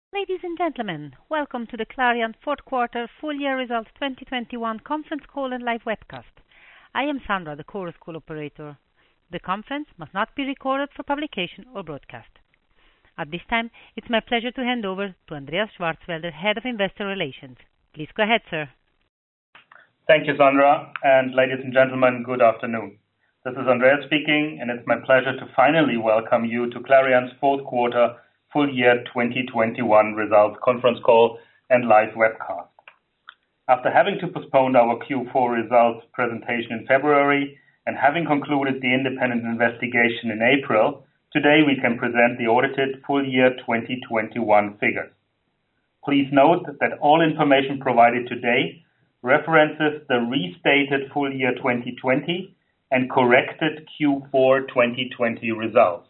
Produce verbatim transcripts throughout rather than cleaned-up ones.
Ladies and gentlemen, welcome to the Clariant fourth quarter full year results twenty twenty-one conference call and live webcast. I am Sandra, the Chorus Call operator. The conference must not be recorded for publication or broadcast. At this time, it's my pleasure to hand over to Andreas Schwarzwälder, Head of Investor Relations. Please go ahead, sir. Thank you, Sandra, and ladies and gentlemen, good afternoon. This is Andreas speaking, and it's my pleasure to finally welcome you to Clariant's fourth quarter full year twenty twenty-one results conference call and live webcast. After having to postpone our Q four results presentation in February and having concluded the independent investigation in April, today we can present the audited full year twenty twenty-one figures. Please note that all information provided today references the restated full year twenty twenty and corrected Q four twenty twenty results.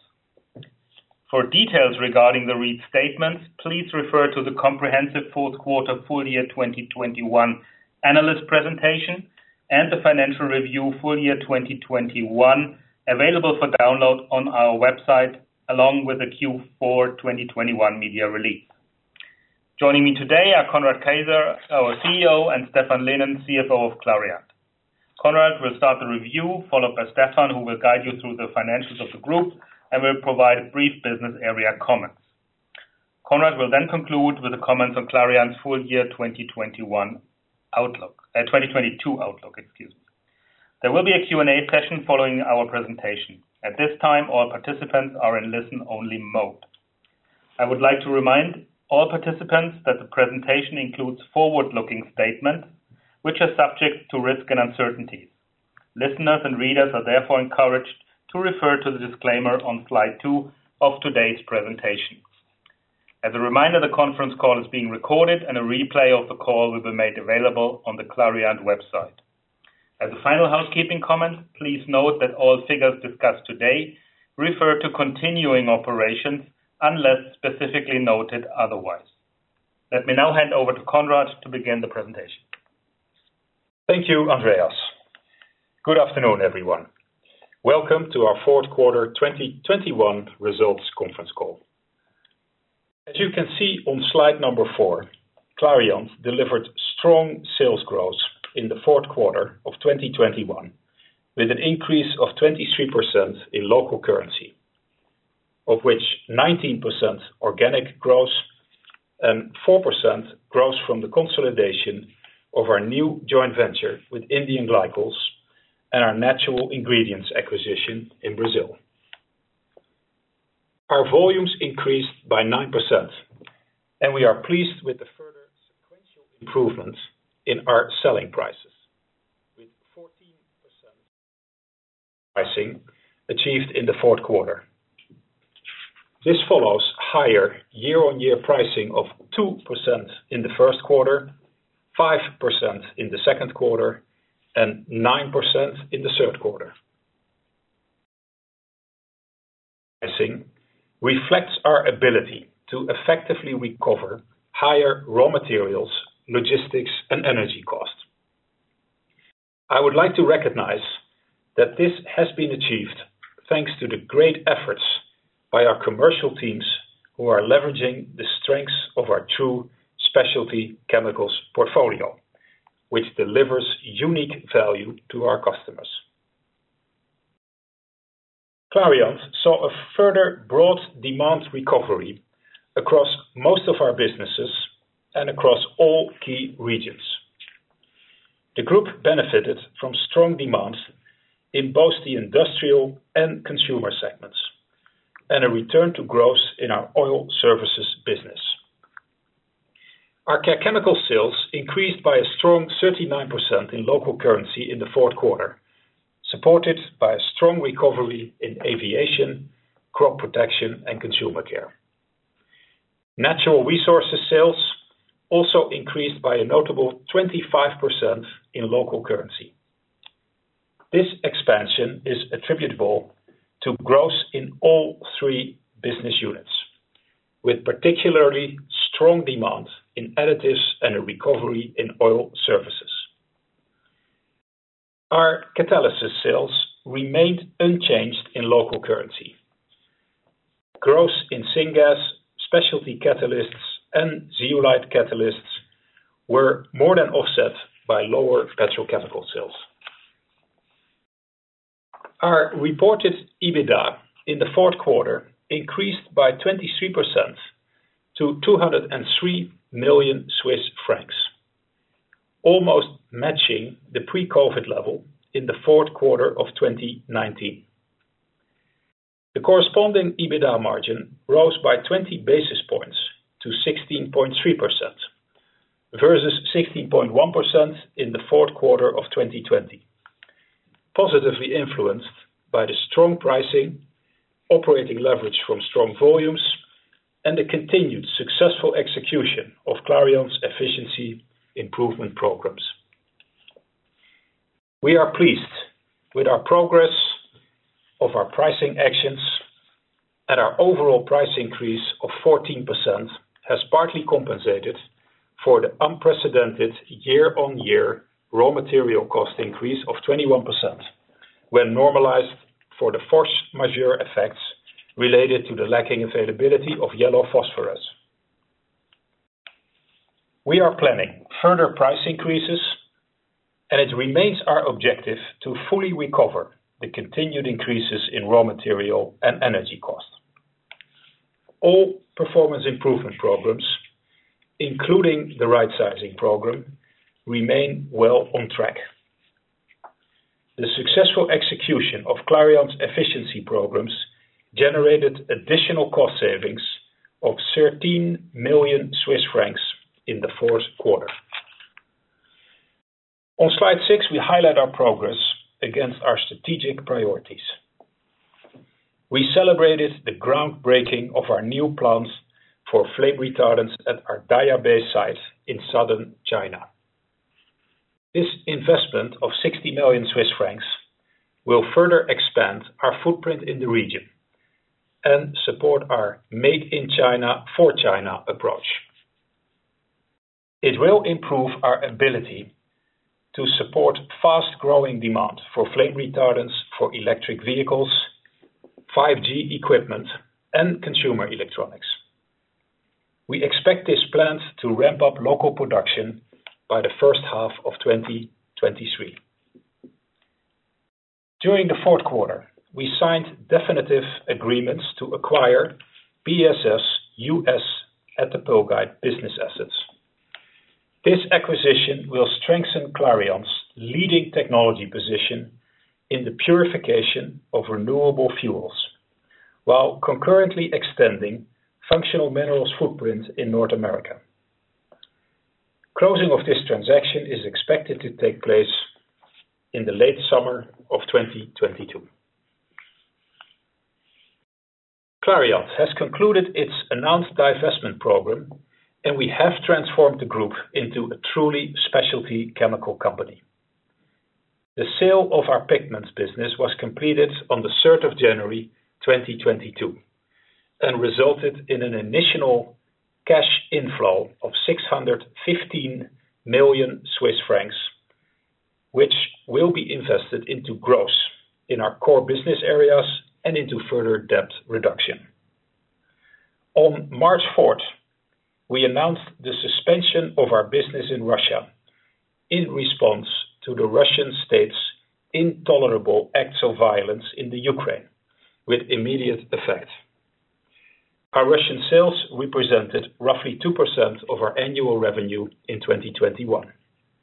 For details regarding the restatements, please refer to the comprehensive fourth quarter full year twenty twenty-one analyst presentation and the financial review full year twenty twenty-one available for download on our website along with the Q four twenty twenty-one media release. Joining me today are Conrad Keijzer, our C E O, and Stephan Lynen, C F O of Clariant. Conrad will start the review, followed by Stephan, who will guide you through the financials of the group and will provide brief business area comments. Conrad will then conclude with the comments on Clariant's full year twenty twenty-one outlook, uh, twenty twenty-two outlook, excuse me. There will be a Q and A session following our presentation. At this time, all participants are in listen-only mode. I would like to remind all participants that the presentation includes forward-looking statements, which are subject to risk and uncertainties. Listeners and readers are therefore encouraged to refer to the disclaimer on slide two of today's presentation. As a reminder, the conference call is being recorded and a replay of the call will be made available on the Clariant website. As a final housekeeping comment, please note that all figures discussed today refer to continuing operations unless specifically noted otherwise. Let me now hand over to Conrad to begin the presentation. Thank you, Andreas. Good afternoon, everyone. Welcome to our fourth quarter twenty twenty-one results conference call. As you can see on slide number four, Clariant delivered strong sales growth in the fourth quarter of twenty twenty-one with an increase of twenty-three percent in local currency, of which nineteen percent organic growth and four percent growth from the consolidation of our new joint venture with Indian Glycols and our natural ingredients acquisition in Brazil. Our volumes increased by nine percent, and we are pleased with the further sequential improvement in our selling prices, with fourteen percent pricing achieved in the fourth quarter. This follows higher year-on-year pricing of two percent in the first quarter, five percent in the second quarter, and nine percent in the third quarter. Pricing reflects our ability to effectively recover higher raw materials, logistics, and energy costs. I would like to recognize that this has been achieved thanks to the great efforts by our commercial teams who are leveraging the strengths of our true specialty chemicals portfolio, which delivers unique value to our customers. Clariant saw a further broad demand recovery across most of our businesses and across all key regions. The group benefited from strong demand in both the industrial and consumer segments and a return to growth in our oil services business. Our Care Chemicals sales increased by a strong thirty-nine percent in local currency in the fourth quarter, supported by a strong recovery in aviation, crop protection, and consumer care. Natural Resources sales also increased by a notable twenty-five percent in local currency. This expansion is attributable to growth in all three business units, with particularly strong demand in additives and a recovery in oil services. Our Catalysis sales remained unchanged in local currency. Growth in syngas, specialty catalysts, and zeolite catalysts were more than offset by lower petrochemical sales. Our reported EBITDA in the fourth quarter increased by twenty-three percent to two hundred three million Swiss francs, almost matching the pre-COVID level in the fourth quarter of twenty nineteen. The corresponding EBITDA margin rose by twenty basis points to sixteen point three percent versus sixteen point one percent in the fourth quarter of twenty twenty, positively influenced by the strong pricing, operating leverage from strong volumes, and the continued successful execution of Clariant's efficiency improvement programs. We are pleased with our progress of our pricing actions, and our overall price increase of fourteen percent has partly compensated for the unprecedented year-on-year raw material cost increase of twenty-one percent, when normalized for the force majeure effects related to the lacking availability of yellow phosphorus. We are planning further price increases, and it remains our objective to fully recover the continued increases in raw material and energy costs. All performance improvement programs, including the right-sizing program, remain well on track. The successful execution of Clariant's efficiency programs generated additional cost savings of thirteen million Swiss francs in the fourth quarter. On slide six, we highlight our progress against our strategic priorities. We celebrated the groundbreaking of our new plants for flame retardants at our Daya Bay site in southern China. This investment of sixty million Swiss francs will further expand our footprint in the region and support our Made in China for China approach. It will improve our ability to support fast-growing demand for flame retardants for electric vehicles, five G equipment, and consumer electronics. We expect this plant to ramp up local production by the first half of twenty twenty-three. During the fourth quarter, we signed definitive agreements to acquire B A S F U S Attapulgite business assets. This acquisition will strengthen Clariant's leading technology position in the purification of renewable fuels, while concurrently extending Functional Minerals' footprint in North America. Closing of this transaction is expected to take place in the late summer of twenty twenty-two. Clariant has concluded its announced divestment program, and we have transformed the group into a truly specialty chemical company. The sale of our pigments business was completed on the third of January twenty twenty-two and resulted in an initial cash inflow of six hundred fifteen million Swiss francs, which will be invested into growth in our core business areas and into further debt reduction. On March fourth, we announced the suspension of our business in Russia in response to the Russian state's intolerable acts of violence in the Ukraine, with immediate effect. Our Russian sales represented roughly two percent of our annual revenue in twenty twenty-one.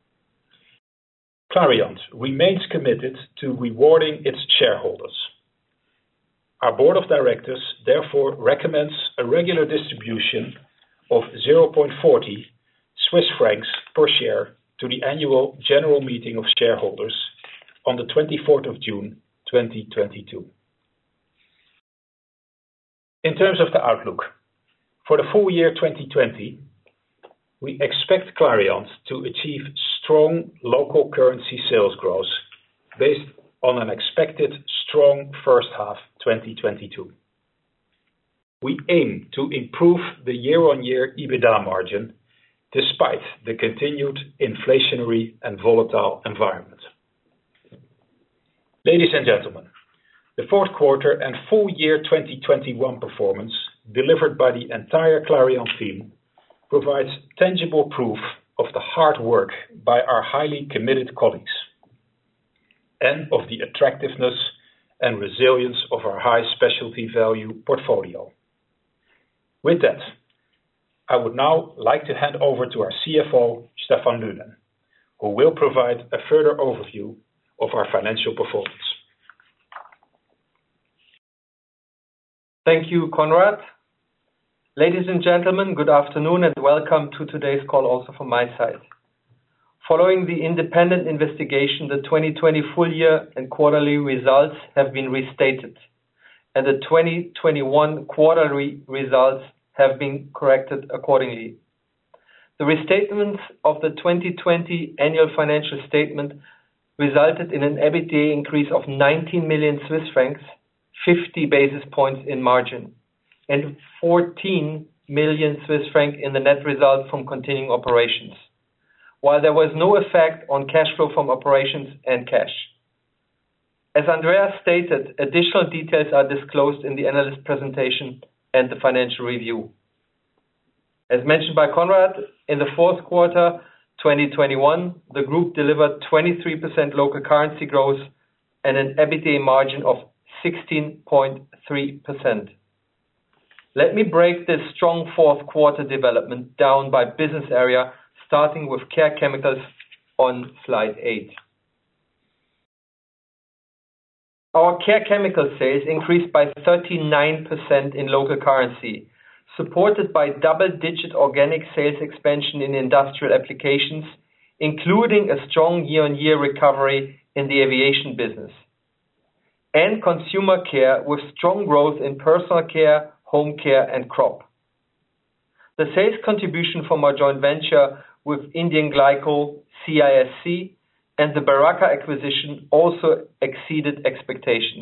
Clariant remains committed to rewarding its shareholders. Our board of directors therefore recommends a regular distribution of zero point four zero Swiss francs per share to the annual general meeting of shareholders on the twenty-fourth of June twenty twenty-two. In terms of the outlook, for the full year twenty twenty, we expect Clariant to achieve strong local currency sales growth based on an expected strong first half twenty twenty-two. We aim to improve the year-on-year EBITDA margin despite the continued inflationary and volatile environment. Ladies and gentlemen, the fourth quarter and full year twenty twenty-one performance delivered by the entire Clariant team provides tangible proof of the hard work by our highly committed colleagues and of the attractiveness and resilience of our high specialty value portfolio. With that, I would now like to hand over to our C F O, Stefan Lynen, who will provide a further overview of our financial performance. Thank you, Konrad. Ladies and gentlemen, good afternoon and welcome to today's call also from my side. Following the independent investigation, the twenty twenty full year and quarterly results have been restated, and the twenty twenty-one quarterly results have been corrected accordingly. The restatements of the twenty twenty annual financial statement resulted in an EBITDA increase of nineteen million Swiss francs, fifty basis points in margin, and fourteen million Swiss francs in the net result from continuing operations, while there was no effect on cash flow from operations and cash. As Andreas stated, additional details are disclosed in the analyst presentation and the financial review. As mentioned by Konrad, in the fourth quarter twenty twenty-one, the group delivered twenty-three percent local currency growth and an EBITDA margin of sixteen point three percent. Let me break this strong fourth quarter development down by business area, starting with Care Chemicals on slide eight. Our Care Chemicals sales increased by thirty-nine percent in local currency, supported by double-digit organic sales expansion in industrial applications, including a strong year-on-year recovery in the aviation business, and consumer care with strong growth in personal care, home care, and crop. The sales contribution from our joint venture with Indian Glycol, C I S C, and the Beraca acquisition also exceeded expectations.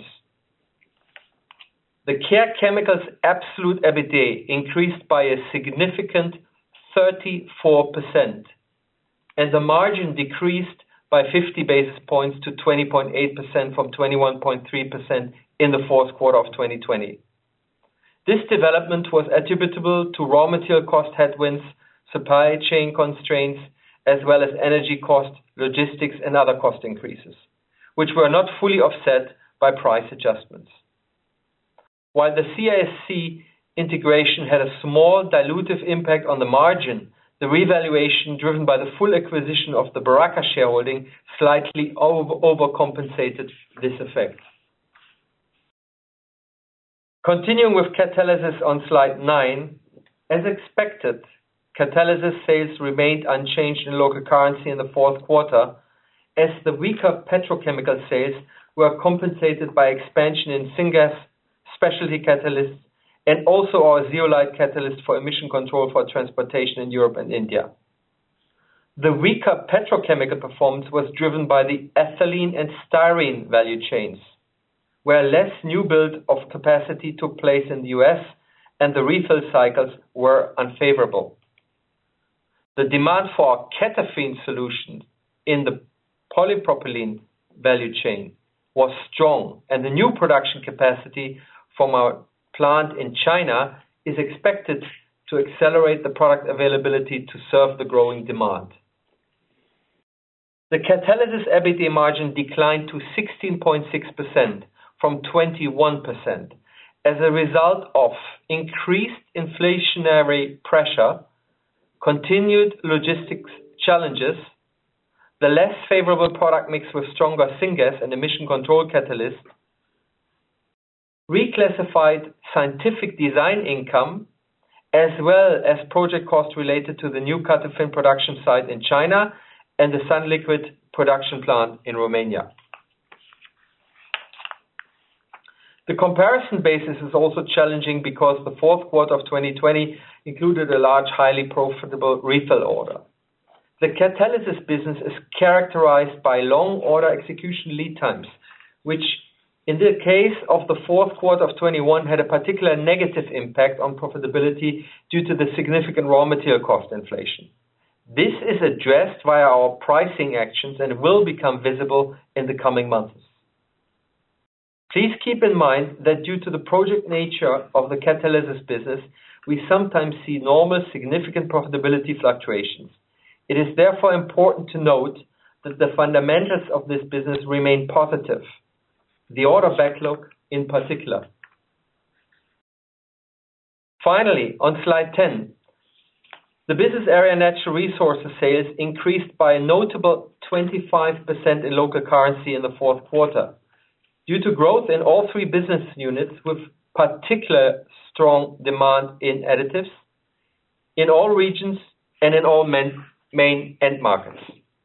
The Care Chemicals absolute EBITDA increased by a significant thirty-four percent, and the margin decreased by fifty basis points to twenty point eight percent from twenty-one point three percent in the fourth quarter of twenty twenty. This development was attributable to raw material cost headwinds, supply chain constraints, as well as energy cost, logistics, and other cost increases, which were not fully offset by price adjustments. While the C I S C integration had a small dilutive impact on the margin, the revaluation driven by the full acquisition of the Beraca shareholding slightly over overcompensated this effect. Continuing with Catalysis on slide nine, as expected, Catalysis sales remained unchanged in local currency in the fourth quarter, as the weaker petrochemical sales were compensated by expansion in syngas, specialty catalysts, and also our zeolite catalyst for emission control for transportation in Europe and India. The weaker petrochemical performance was driven by the ethylene and styrene value chains, where less new build of capacity took place in the U S and the refill cycles were unfavorable. The demand for our CATOFIN solution in the polypropylene value chain was strong, and the new production capacity from our plant in China is expected to accelerate the product availability to serve the growing demand. The Catalysis EBITDA margin declined to sixteen point six percent from twenty-one percent as a result of increased inflationary pressure, continued logistics challenges, the less favorable product mix with stronger syngas and emission control catalysts, reclassified scientific design income, as well as project costs related to the new CATOFIN production site in China and the sunliquid production plant in Romania. The comparison basis is also challenging because the fourth quarter of twenty twenty included a large, highly profitable refill order. The Catalysis business is characterized by long order execution lead times, which in the case of the fourth quarter of twenty-one had a particular negative impact on profitability due to the significant raw material cost inflation. This is addressed via our pricing actions and will become visible in the coming months. Please keep in mind that due to the project nature of the Catalysis business, we sometimes see normal significant profitability fluctuations. It is therefore important to note that the fundamentals of this business remain positive, the order backlog in particular. Finally, on slide ten, the business area Natural Resources sales increased by a notable twenty-five percent in local currency in the fourth quarter, due to growth in all three business units with particular strong demand in additives, in all regions and in all main, main end markets.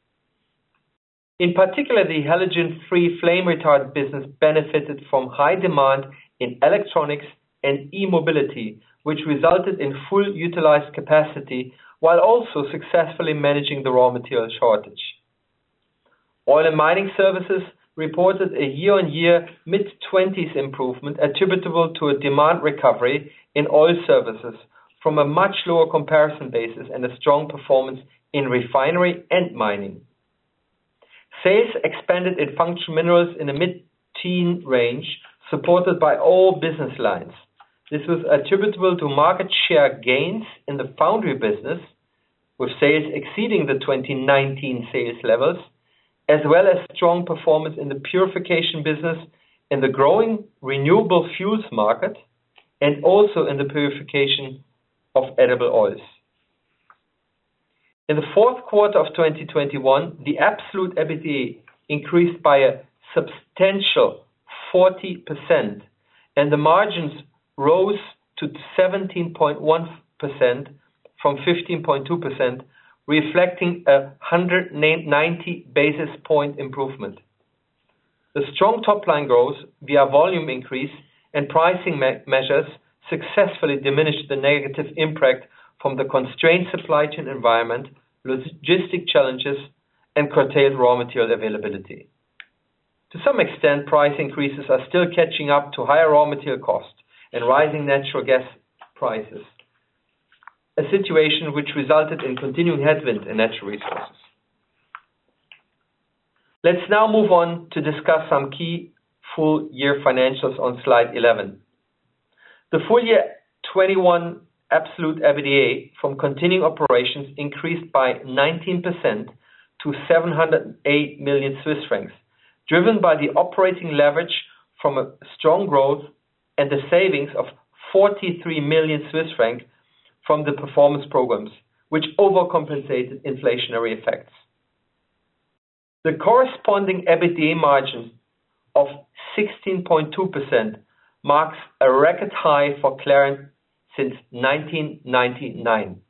In particular, the halogen-free flame retardant business benefited from high demand in electronics and e-mobility, which resulted in full utilized capacity while also successfully managing the raw material shortage. Oil and mining services reported a year-on-year mid-twenties improvement attributable to a demand recovery in oil services from a much lower comparison basis and a strong performance in refinery and mining. Sales expanded in functional minerals in a mid-teen range, supported by all business lines. This was attributable to market share gains in the foundry business, with sales exceeding the twenty nineteen sales levels, as well as strong performance in the purification business in the growing renewable fuels market and also in the purification of edible oils. In the fourth quarter of twenty twenty-one, the absolute EBITDA increased by a substantial forty percent, and the margins rose to seventeen point one percent from fifteen point two percent, reflecting a one hundred ninety basis point improvement. The strong top-line growth via volume increase and pricing me- measures successfully diminished the negative impact from the constrained supply chain environment, logistic challenges, and curtailed raw material availability. To some extent, price increases are still catching up to higher raw material costs and rising natural gas prices, a situation which resulted in continuing headwind in Natural Resources. Let's now move on to discuss some key full year financials on slide eleven. The full year twenty-one absolute EBITDA from continuing operations increased by nineteen percent to seven hundred eight million Swiss francs, driven by the operating leverage from a strong growth and the savings of forty-three million Swiss francs from the performance programs, which overcompensated inflationary effects. The corresponding EBITDA margin of sixteen point two percent marks a record high for Clariant since nineteen ninety-nine.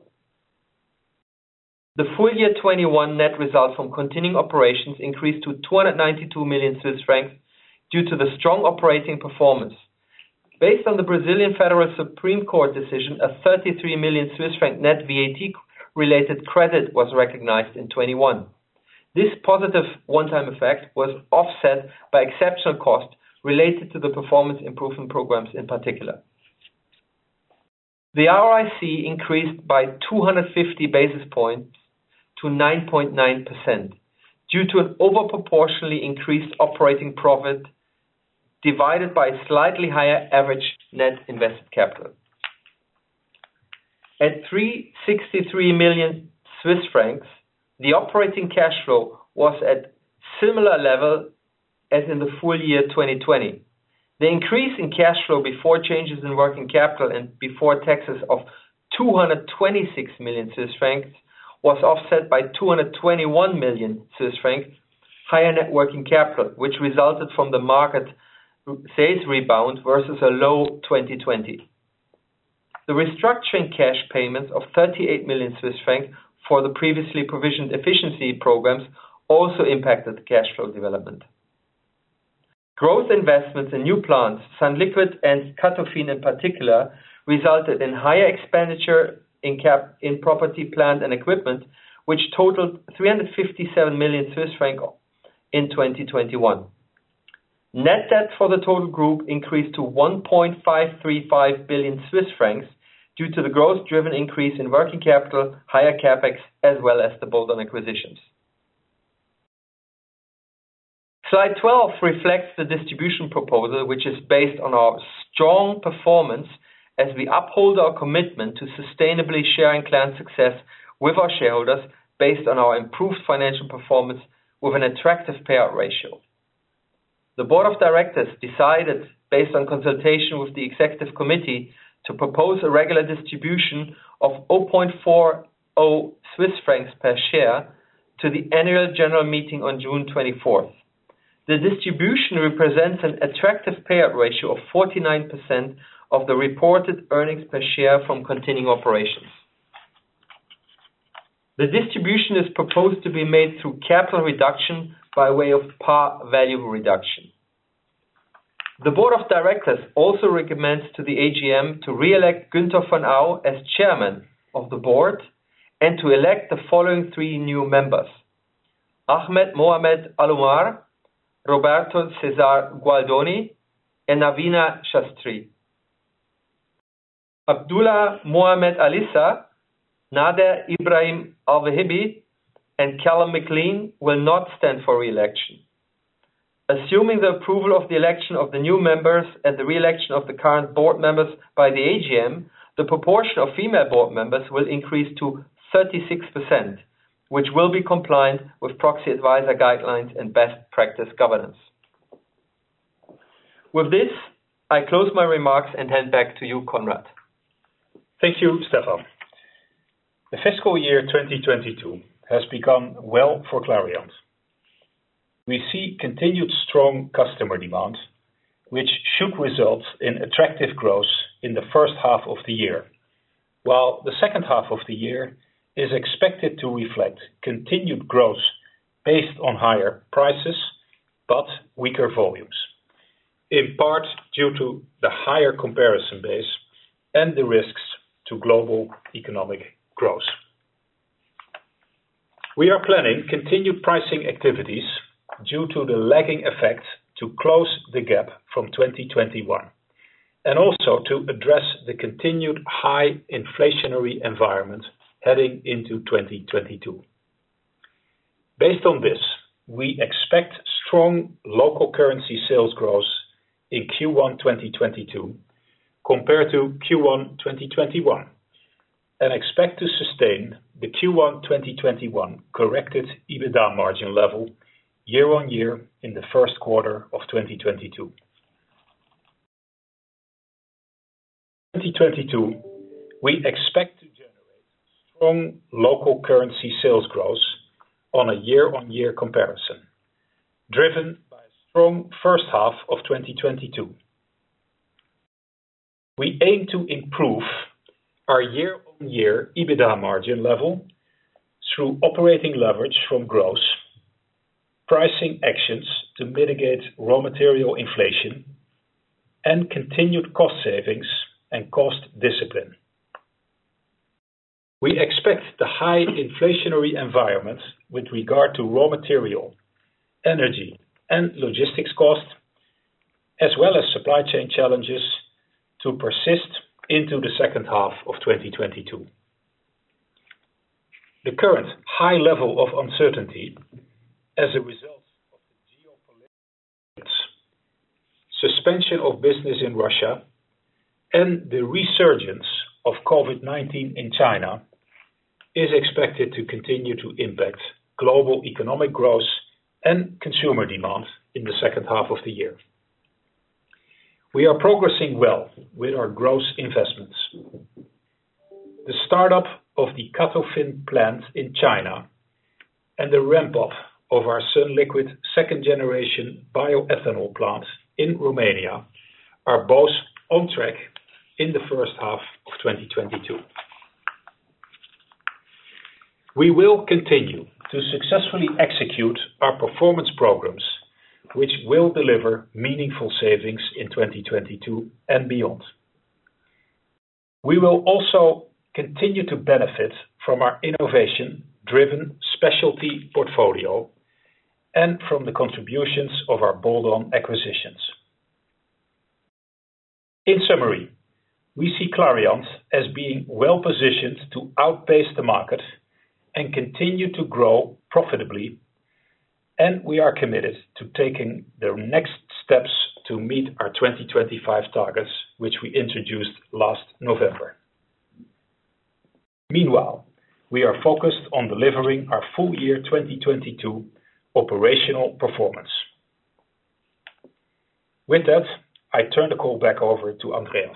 The full year twenty-one net result from continuing operations increased to two hundred ninety-two million Swiss francs due to the strong operating performance. Based on the Brazilian Federal Supreme Court decision, a thirty-three million Swiss franc net V A T-related credit was recognized in twenty-one. This positive one-time effect was offset by exceptional costs related to the performance improvement programs in particular. The R O I C increased by two hundred fifty basis points to nine point nine percent due to an overproportionally increased operating profit divided by a slightly higher average net invested capital. At three hundred sixty-three million Swiss francs, the operating cash flow was at similar level as in the full year twenty twenty. The increase in cash flow before changes in working capital and before taxes of two hundred twenty-six million Swiss francs was offset by two hundred twenty-one million Swiss francs higher net working capital, which resulted from the market sales rebound versus a low twenty twenty. The restructuring cash payments of thirty-eight million Swiss francs for the previously provisioned efficiency programs also impacted the cash flow development. Growth investments in new plants, sunliquid and Catofin in particular, resulted in higher expenditure in, cap, in property, plant and equipment, which totaled three hundred fifty-seven million Swiss francs in twenty twenty-one. Net debt for the total group increased to one point five three five billion Swiss francs due to the growth-driven increase in working capital, higher capex, as well as the bolt-on acquisitions. Slide twelve reflects the distribution proposal, which is based on our strong performance as we uphold our commitment to sustainably sharing Clariant's success with our shareholders based on our improved financial performance with an attractive payout ratio. The Board of Directors decided, based on consultation with the Executive Committee, to propose a regular distribution of zero point four zero Swiss francs per share to the Annual General Meeting on June twenty-fourth. The distribution represents an attractive payout ratio of forty-nine percent of the reported earnings per share from continuing operations. The distribution is proposed to be made through capital reduction by way of par value reduction. The Board of Directors also recommends to the A G M to re-elect Günther von Au as Chairman of the Board and to elect the following three new members: Ahmed Mohamed Alomar, Roberto Cesar Gualdoni, and Navina Shastri. Abdullah Mohamed Alissa, Nader Ibrahim Al-Wahibi, and Callum McLean will not stand for re-election. Assuming the approval of the election of the new members and the re-election of the current board members by the A G M, the proportion of female board members will increase to thirty-six percent, which will be compliant with proxy advisor guidelines and best practice governance. With this, I close my remarks and hand back to you, Konrad. Thank you, Stefan. The fiscal year twenty twenty-two has begun well for Clariant. We see continued strong customer demand, which should result in attractive growth in the first half of the year, while the second half of the year is expected to reflect continued growth based on higher prices but weaker volumes, in part due to the higher comparison base and the risks to global economic growth. We are planning continued pricing activities due to the lagging effect to close the gap from twenty twenty-one, and also to address the continued high inflationary environment heading into twenty twenty-two. Based on this, we expect strong local currency sales growth in Q one twenty twenty-two compared to Q one twenty twenty-one, and expect to sustain the Q one twenty twenty-one corrected EBITDA margin level year-on-year in the first quarter of twenty twenty-two. twenty twenty-two, we expect to generate strong local currency sales growth on a year-on-year comparison, driven by a strong first half of twenty twenty-two. We aim to improve our year-on-year EBITDA margin level through operating leverage from growth, pricing actions to mitigate raw material inflation, and continued cost savings and cost discipline. We expect the high inflationary environment with regard to raw material, energy, and logistics cost, as well as supply chain challenges, to persist into the second half of twenty twenty-two. The current high level of uncertainty as a result of the geopolitical suspension of business in Russia and the resurgence of COVID nineteen in China is expected to continue to impact global economic growth and consumer demand in the second half of the year. We are progressing well with our growth investments. The startup of the CATOFIN plant in China and the ramp-up of our sunliquid second generation bioethanol plant in Romania are both on track in the first half of twenty twenty-two. We will continue to successfully execute our performance programs, which will deliver meaningful savings in twenty twenty-two and beyond. We will also continue to benefit from our innovation-driven specialty portfolio and from the contributions of our bolt-on acquisitions. In summary, we see Clariant as being well-positioned to outpace the market and continue to grow profitably, and we are committed to taking the next steps to meet our twenty twenty-five targets, which we introduced last November. Meanwhile, we are focused on delivering our full year twenty twenty-two operational performance. With that, I turn the call back over to Andreas.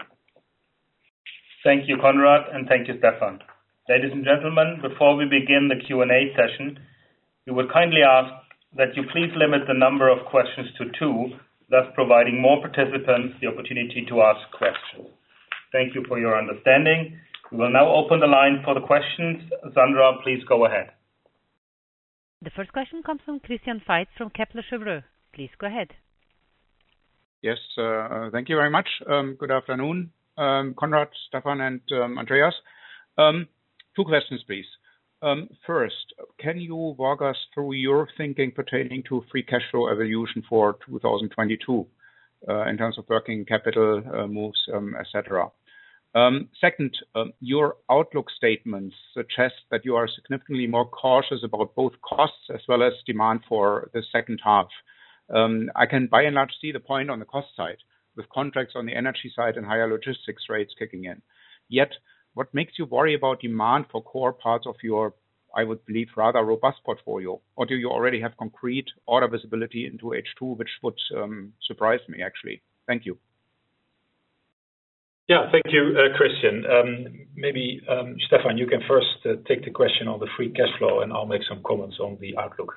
Thank you, Konrad, and thank you, Stefan. Ladies and gentlemen, before we begin the Q and A session, we would kindly ask that you please limit the number of questions to two, thus providing more participants the opportunity to ask questions. Thank you for your understanding. We will now open the line for the questions. Sandra, please go ahead. The first question comes from Christian Faitz from Kepler Cheuvreux. Please go ahead. Yes, uh, thank you very much. Um, good afternoon, um, Konrad, Stefan, and um, Andreas. Um, two questions, please. Um, first, can you walk us through your thinking pertaining to free cash flow evolution for two thousand twenty-two uh, in terms of working capital uh, moves, um, et cetera? Um, second, um, your outlook statements suggest that you are significantly more cautious about both costs as well as demand for the second half. Um, I can by and large see the point on the cost side, with contracts on the energy side and higher logistics rates kicking in. Yet, what makes you worry about demand for core parts of your, I would believe, rather robust portfolio? Or do you already have concrete order visibility into H two, which would um, surprise me, actually? Thank you. Yeah, thank you, uh, Christian. Um, maybe, um, Stefan, you can first uh, take the question on the free cash flow, and I'll make some comments on the outlook.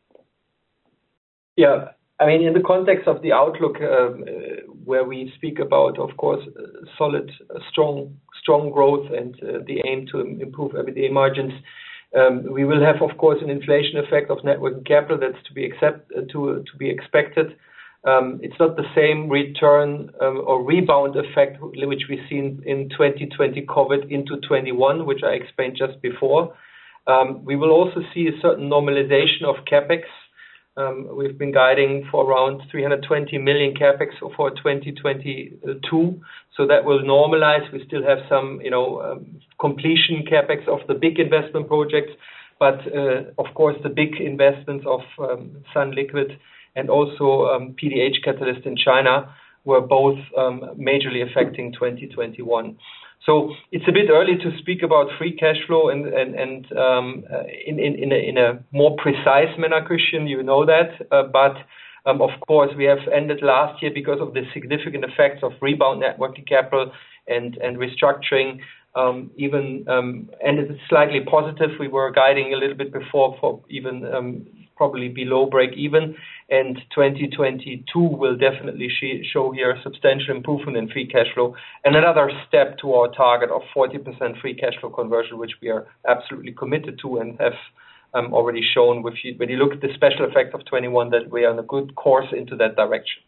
Yeah, I mean, in the context of the outlook, um, uh, where we speak about, of course, uh, solid, uh, strong, strong growth and uh, the aim to improve EBITDA margins, um, we will have, of course, an inflation effect of net working capital that's to be accept uh, to to be expected. Um, it's not the same return um, or rebound effect which we've seen in twenty twenty COVID into twenty-one, which I explained just before. Um, we will also see a certain normalization of CapEx. Um, we've been guiding for around three hundred twenty million CapEx for twenty twenty-two, so that will normalize. We still have some, you know, um, completion CapEx of the big investment projects, but uh, of course the big investments of um, sunliquid and also um, P D H catalyst in China were both um, majorly affecting twenty twenty-one. So it's a bit early to speak about free cash flow and and, and um, uh, in in in a, in a more precise manner, Christian. You know that, uh, but um, of course we have ended last year because of the significant effects of rebound net working capital and and restructuring. Um, even um, ended slightly positive. We were guiding a little bit before for even um, probably below break even, and twenty twenty-two will definitely sh- show here a substantial improvement in free cash flow and another step to our target of forty percent free cash flow conversion, which we are absolutely committed to and have um, already shown with you, when you look at the special effect of twenty-one, that we are on a good course into that direction.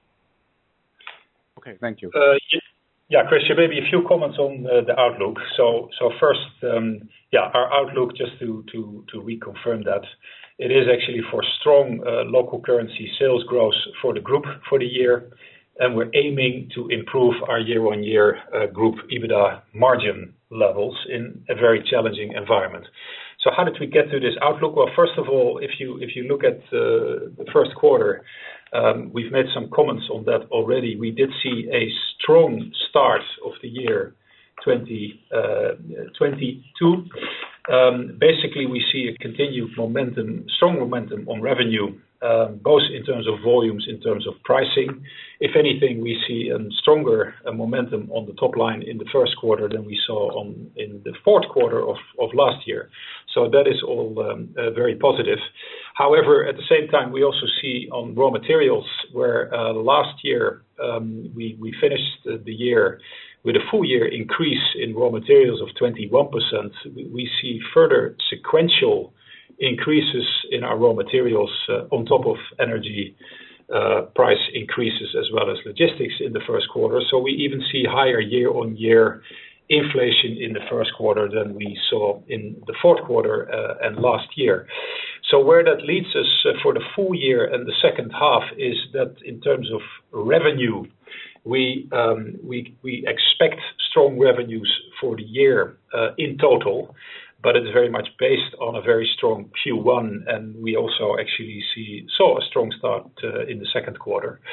Okay, thank you. Uh, Yeah, Christian, maybe a few comments on uh, the outlook. So, so first, um, yeah, our outlook, just to, to, to reconfirm that, it is actually for strong uh, local currency sales growth for the group for the year, and we're aiming to improve our year-on-year uh, group EBITDA margin levels in a very challenging environment. So how did we get to this outlook? Well, first of all, if you if you look at uh, the first quarter, um, we've made some comments on that already. We did see a strong start of the year twenty twenty-two. Um, basically, we see a continued momentum, strong momentum on revenue, um, both in terms of volumes, in terms of pricing. If anything, we see a stronger uh, momentum on the top line in the first quarter than we saw on in the fourth quarter of, of last year. So that is all um, uh, very positive. However, at the same time, we also see on raw materials where uh, last year um, we, we finished the, the year with a full year increase in raw materials of twenty-one percent. We, we see further sequential increases in our raw materials uh, on top of energy uh, price increases as well as logistics in the first quarter. So we even see higher year-on-year inflation in the first quarter than we saw in the fourth quarter uh, and last year. So where that leads us uh, for the full year and the second half is that in terms of revenue, we um, we we expect strong revenues for the year uh, in total, but it's very much based on a very strong Q one, and we also actually see saw a strong start uh, in the second quarter.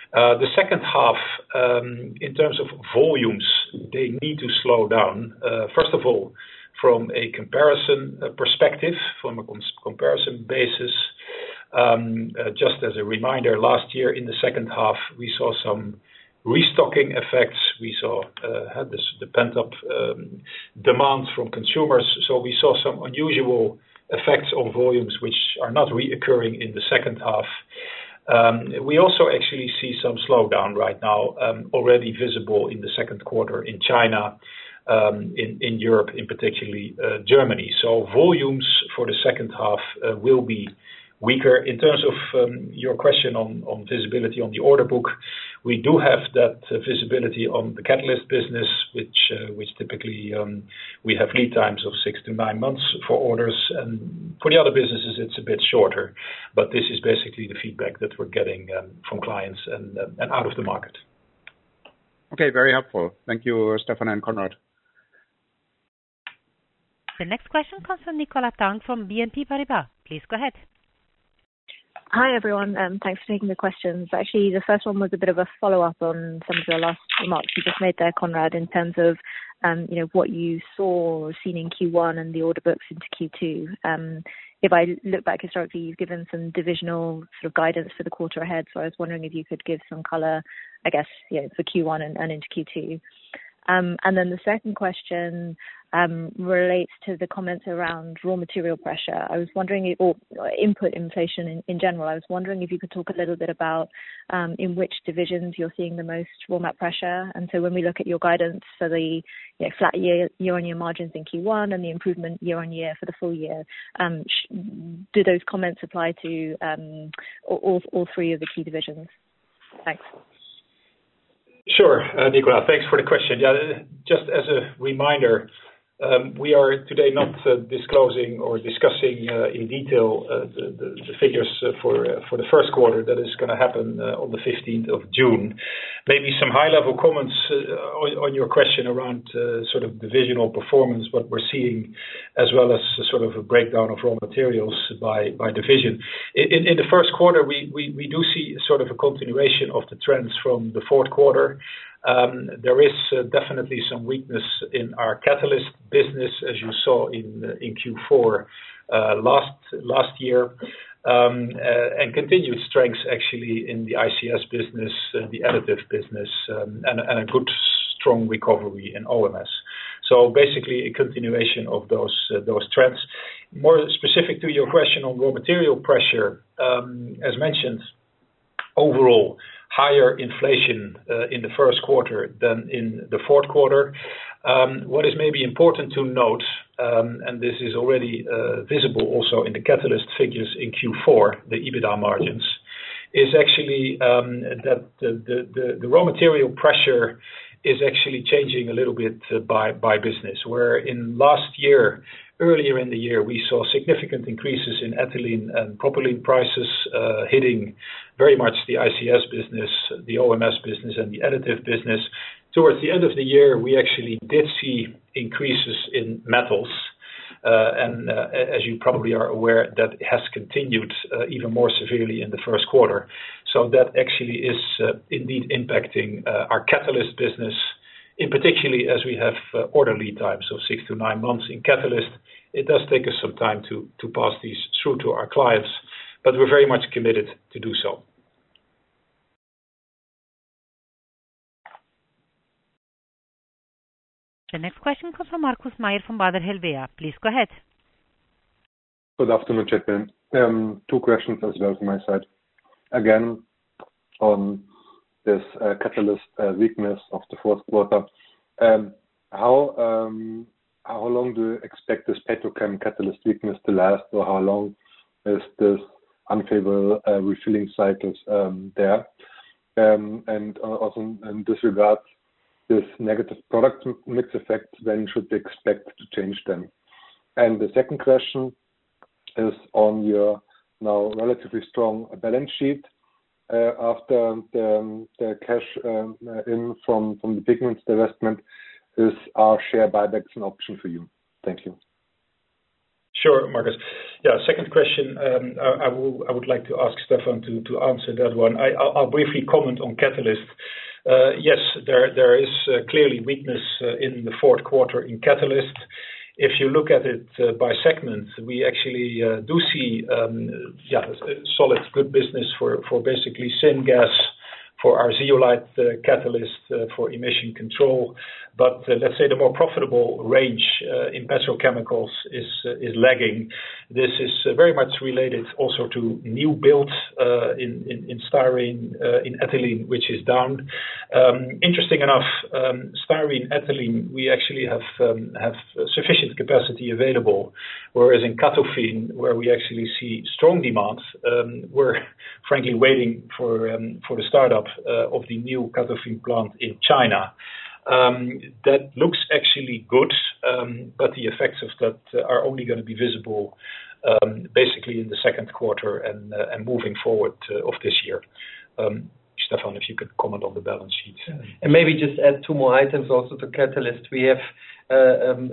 Uh, the second half, um, in terms of volumes, they need to slow down. Uh, first of all, from a comparison uh, perspective, from a cons- comparison basis, um, uh, just as a reminder, last year in the second half, we saw some restocking effects. We saw uh, had this, the pent-up um, demand from consumers. So we saw some unusual effects on volumes which are not reoccurring in the second half. Um, we also actually see some slowdown right now, um, already visible in the second quarter in China, um, in, in Europe, in particularly uh, Germany. So volumes for the second half uh, will be weaker. In terms of um, your question on, on visibility on the order book, we do have that uh, visibility on the catalyst business, which uh, which typically um, we have lead times of six to nine months for orders, and for the other businesses it's a bit shorter. But this is basically the feedback that we're getting um, from clients and uh, and out of the market. Okay, very helpful. Thank you, Stefan and Konrad. The next question comes from Nicola Tang from B N P Paribas. Please go ahead. Hi, everyone. Um, thanks for taking the questions. Actually, the first one was a bit of a follow-up on some of the last remarks you just made there, Konrad, in terms of um, you know, what you saw or seen in Q one and the order books into Q two. Um, if I look back historically, you've given some divisional sort of guidance for the quarter ahead, so I was wondering if you could give some color, I guess, you know, for Q one and, and into Q two. Um, and then the second question um, relates to the comments around raw material pressure. I was wondering, or input inflation in, in general, I was wondering if you could talk a little bit about um, in which divisions you're seeing the most raw mat pressure. And so when we look at your guidance for the you know, flat year, year-on-year margins in Q one and the improvement year-on-year for the full year, um, sh- do those comments apply to um, all, all three of the key divisions? Thanks. Sure, uh, Nicola, thanks for the question. Yeah, just as a reminder, um, we are today not uh, disclosing or discussing uh, in detail uh, the, the, the figures uh, for uh, for the first quarter. That is going to happen uh, on the fifteenth of June. Maybe some high-level comments uh, on, on your question around uh, sort of divisional performance, what we're seeing, as well as uh, sort of a breakdown of raw materials by, by division. In, in the first quarter, we, we, we do see sort of a continuation of the trends from the fourth quarter. Um, there is uh, definitely some weakness in our catalyst business, as you saw in uh, in Q four uh, last last year, um, uh, and continued strengths actually in the I C S business, uh, the additive business, um, and, and a good strong recovery in O M S. So basically, a continuation of those uh, those trends. More specific to your question on raw material pressure, um, as mentioned, overall higher inflation uh, in the first quarter than in the fourth quarter. Um, what is maybe important to note, um, and this is already uh, visible also in the catalyst figures in Q four, the EBITDA margins, is actually um, that the, the, the, the raw material pressure is actually changing a little bit uh, by, by business, where in last year, earlier in the year, we saw significant increases in ethylene and propylene prices, uh, hitting very much the I C S business, the O M S business, and the additive business. Towards the end of the year, we actually did see increases in metals. Uh, and uh, as you probably are aware, that has continued uh, even more severely in the first quarter. So that actually is uh, indeed impacting uh, our catalyst business, in particularly as we have uh, order lead times of six to nine months in catalyst. It does take us some time to, to pass these through to our clients, but we're very much committed to do so. The next question comes from Markus Mayer from Baader Helvea. Please go ahead. Good afternoon, gentlemen. Um, two questions as well from my side. Again, on this uh, catalyst uh, weakness of the fourth quarter. Um, how um, how long do you expect this petrochem catalyst weakness to last, or how long is this unfavorable uh, refilling cycles um, there? Um, and also in this regard, this negative product mix effect, when should we expect to change them? And the second question is on your now relatively strong balance sheet. Uh, after the, the cash um, in from, from the pigments divestment, is our share buybacks an option for you? Thank you. Sure, Marcus. Yeah, second question, um, I, I, will, I would like to ask Stefan to, to answer that one. I, I'll, I'll briefly comment on Catalyst. Uh, yes, there there is uh, clearly weakness uh, in the fourth quarter in Catalyst. If you look at it uh, by segment, we actually uh, do see um, yeah, solid, good business for, for basically syngas, for our zeolite uh, catalyst, uh, for emission control. But uh, let's say the more profitable range uh, in petrochemicals is uh, is lagging. This is uh, very much related also to new build uh, in, in, in styrene, uh, in ethylene, which is down. Um, interesting enough, um, styrene, ethylene, we actually have um, have sufficient capacity available, whereas in CATOFIN, where we actually see strong demand, um, we're frankly waiting for um, for the startup uh, of the new CATOFIN plant in China. Um, that looks actually good, um, but the effects of that uh, are only going to be visible um, basically in the second quarter and uh, and moving forward uh, of this year. Um, Stefan, if you could comment on the balance sheet. And maybe just add two more items also to Catalyst. We have uh, um,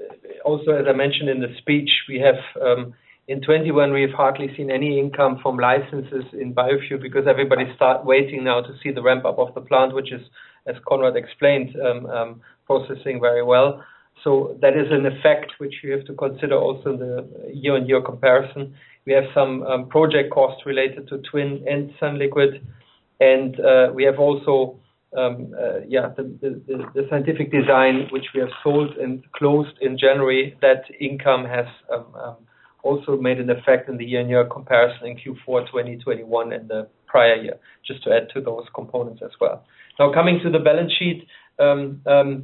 also, as I mentioned in the speech, we have um, in twenty-one we have hardly seen any income from licenses in biofuel because everybody start waiting now to see the ramp up of the plant, which is, as Konrad explained, um, um, processing very well. So that is an effect which you have to consider also in the year-on-year comparison. We have some um, project costs related to Twin and Sunliquid, and uh, we have also um, uh, yeah the, the, the scientific design which we have sold and closed in January. That income has um, um, also made an effect in the year-on-year comparison in Q four twenty twenty-one and the prior year, just to add to those components as well. Now, coming to the balance sheet, um, um,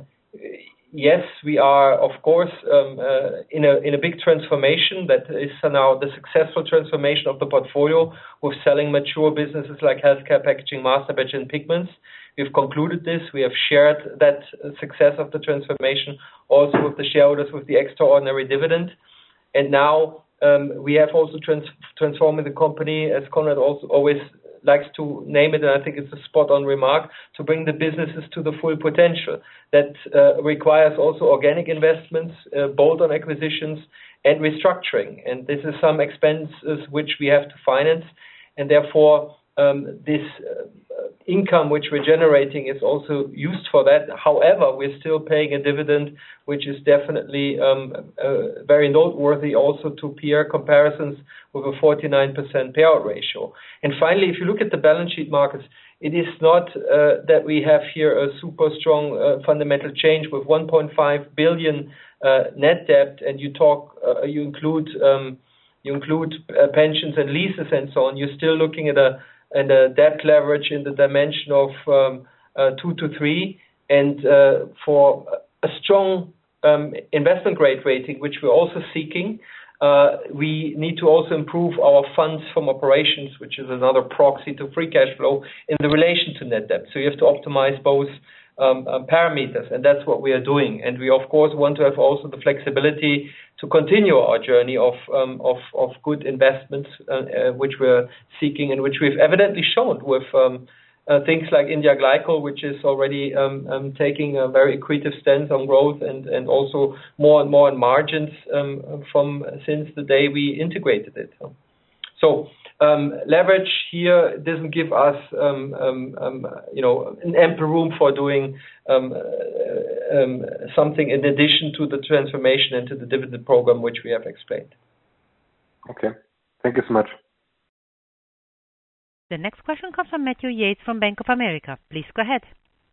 yes, we are, of course, um, uh, in a in a big transformation that is now the successful transformation of the portfolio with selling mature businesses like healthcare, packaging, masterbatch, and pigments. We've concluded this. We have shared that success of the transformation also with the shareholders with the extraordinary dividend. And now um, we have also trans- transformed the company, as Konrad also always likes to name it, and I think it's a spot-on remark, to bring the businesses to the full potential. That uh, requires also organic investments, uh, bolt-on acquisitions, and restructuring. And this is some expenses which we have to finance, and therefore um, this uh, income which we're generating is also used for that. However, we're still paying a dividend, which is definitely um, uh, very noteworthy also to peer comparisons with a forty-nine percent payout ratio. And finally, if you look at the balance sheet markets, it is not uh, that we have here a super strong uh, fundamental change with one point five billion uh, net debt, and you talk, uh, you include um, you include uh, pensions and leases and so on. You're still looking at a and a debt leverage in the dimension of um, uh, two to three, and uh, for a strong um, investment grade rating, which we're also seeking, uh, we need to also improve our funds from operations, which is another proxy to free cash flow in the relation to net debt. So you have to optimize both um, uh, parameters, and that's what we are doing. And we, of course, want to have also the flexibility to continue our journey of um, of, of good investments, uh, uh, which we're seeking and which we've evidently shown with um, uh, things like India Glycol, which is already um, um, taking a very accretive stance on growth and, and also more and more on margins um, from since the day we integrated it. So um, leverage here doesn't give us um, um, um, you know an ample room for doing um, uh, um, something in addition to the transformation and to the dividend program which we have explained. Okay, thank you so much. The next question comes from Matthew Yates from Bank of America. Please go ahead.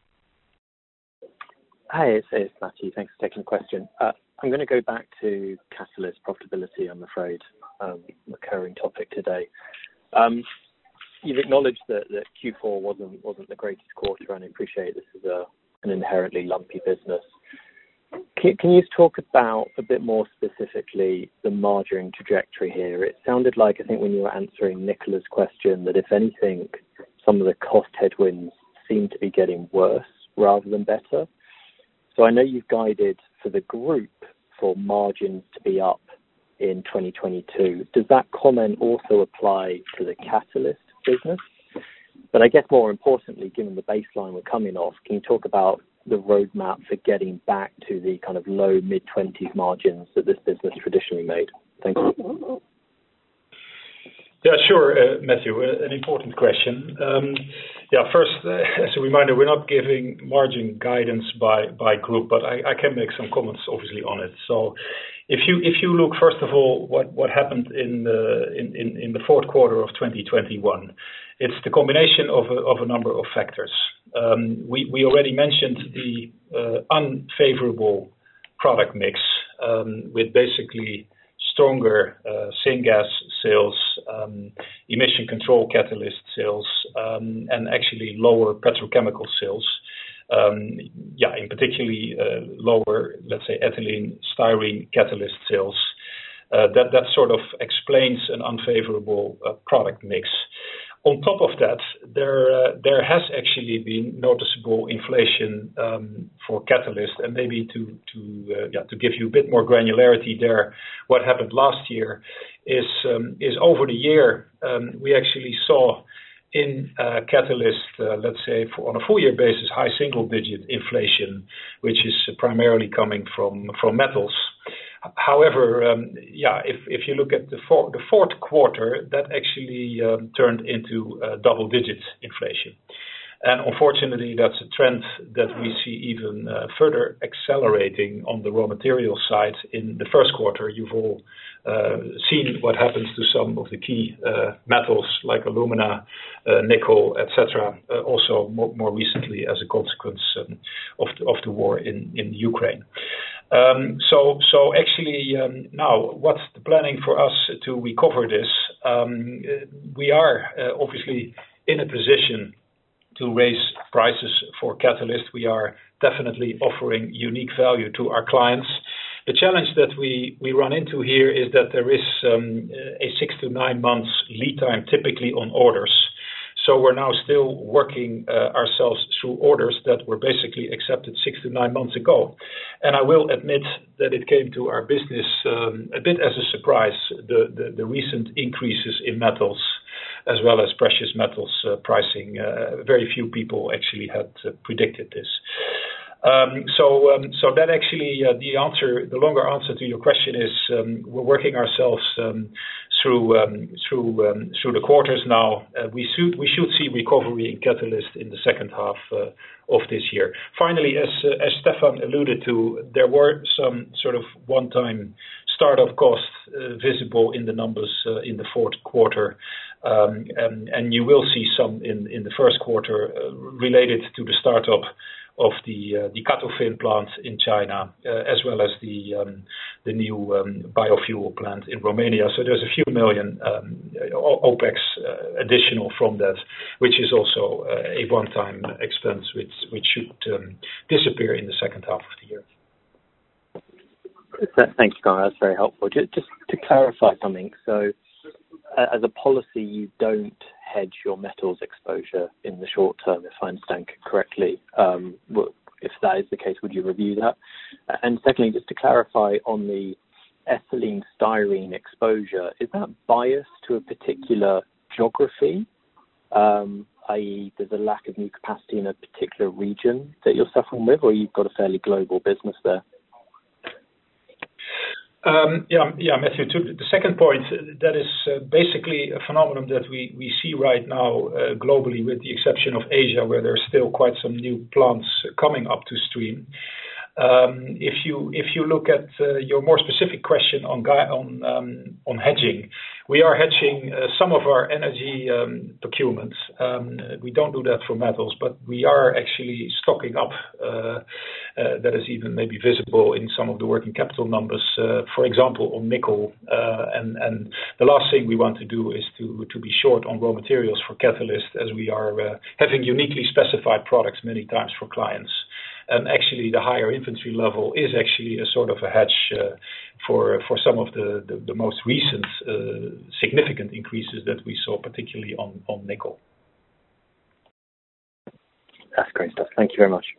Hi, it's, it's Matthew. Thanks for taking the question. Uh, I'm going to go back to Catalyst profitability, I'm afraid, um, recurring topic today. Um, you've acknowledged that, that Q four wasn't wasn't the greatest quarter, and I appreciate this is a, an inherently lumpy business. Can, can you talk about a bit more specifically the margin trajectory here? It sounded like, I think when you were answering Nicola's question, that if anything, some of the cost headwinds seem to be getting worse rather than better. So I know you've guided for the group for margins to be up in twenty twenty-two. Does that comment also apply to the Catalyst business? But I guess more importantly, given the baseline we're coming off, can you talk about the roadmap for getting back to the kind of low mid-twenties margins that this business traditionally made? Thank you. Yeah, sure, uh, Matthew. Uh, an important question. Um, yeah, first, uh, as a reminder, we're not giving margin guidance by by group, but I, I can make some comments, obviously, on it. So, if you if you look first of all, what what happened in the in, in, in the fourth quarter of twenty twenty-one, it's the combination of a, of a number of factors. Um, we we already mentioned the uh, unfavorable product mix um, with basically stronger uh, syngas sales, um, emission control catalyst sales, um, and actually lower petrochemical sales. Um, yeah, in particularly uh, lower, let's say, ethylene, styrene catalyst sales. Uh, that that sort of explains an unfavorable uh, product mix. On top of that, there uh, there has actually been noticeable inflation um, for catalyst, and maybe to to uh, yeah to give you a bit more granularity there, what happened last year is um, is over the year um, we actually saw in uh, catalyst, uh, let's say for, on a full year basis, high single digit inflation, which is primarily coming from from metals. However, um, yeah, if, if you look at the, for, the fourth quarter, that actually um, turned into uh, double-digit inflation. And unfortunately, that's a trend that we see even uh, further accelerating on the raw material side in the first quarter. You've all uh, seen what happens to some of the key uh, metals like alumina, uh, nickel, et cetera. Uh, also, more, more recently, as a consequence um, of the, of the war in in Ukraine. Um, so, so actually, um, now, what's the planning for us to recover this? Um, we are uh, obviously in a position to raise prices for catalyst. We are definitely offering unique value to our clients. The challenge that we, we run into here is that there is um, a six to nine months lead time typically on orders. So we're now still working uh, ourselves through orders that were basically accepted six to nine months ago. And I will admit that it came to our business um, a bit as a surprise, the, the, the recent increases in metals as well as precious metals uh, pricing. Uh, very few people actually had uh, predicted this. Um, so, um, so that actually uh, the answer, the longer answer to your question is um, we're working ourselves um, through um, through um, through the quarters now. Uh, we should we should see recovery in catalyst in the second half uh, of this year. Finally, as uh, as Stefan alluded to, there were some sort of one-time startup costs uh, visible in the numbers uh, in the fourth quarter. Um, and, and you will see some in, in the first quarter uh, related to the startup of the uh, the Catofin plant in China, uh, as well as the um, the new um, biofuel plant in Romania. So there's a few million um, OPEX uh, additional from that, which is also uh, a one-time expense, which which should um, disappear in the second half of the year. Thank you, Conrad. That's very helpful. Just, just to clarify something, so uh, as a policy, you don't hedge your metals exposure in the short term, if I understand correctly. Um, if that is the case, would you review that? And secondly, just to clarify on the ethylene styrene exposure, is that biased to a particular geography, um, that is there's a lack of new capacity in a particular region that you're suffering with, or you've got a fairly global business there? Um, yeah, yeah, Matthew, to the second point, that is uh, basically a phenomenon that we, we see right now uh, globally, with the exception of Asia, where there's still quite some new plants coming up to stream. Um, if you if you look at uh, your more specific question on on um, on hedging, we are hedging uh, some of our energy um, procurement. Um, we don't do that for metals, but we are actually stocking up. Uh, uh, that is even maybe visible in some of the working capital numbers. Uh, for example, on nickel. Uh, and and the last thing we want to do is to to be short on raw materials for catalyst, as we are uh, having uniquely specified products many times for clients. And actually, the higher inventory level is actually a sort of a hedge uh, for for some of the, the, the most recent uh, significant increases that we saw, particularly on, on nickel. That's great stuff. Thank you very much.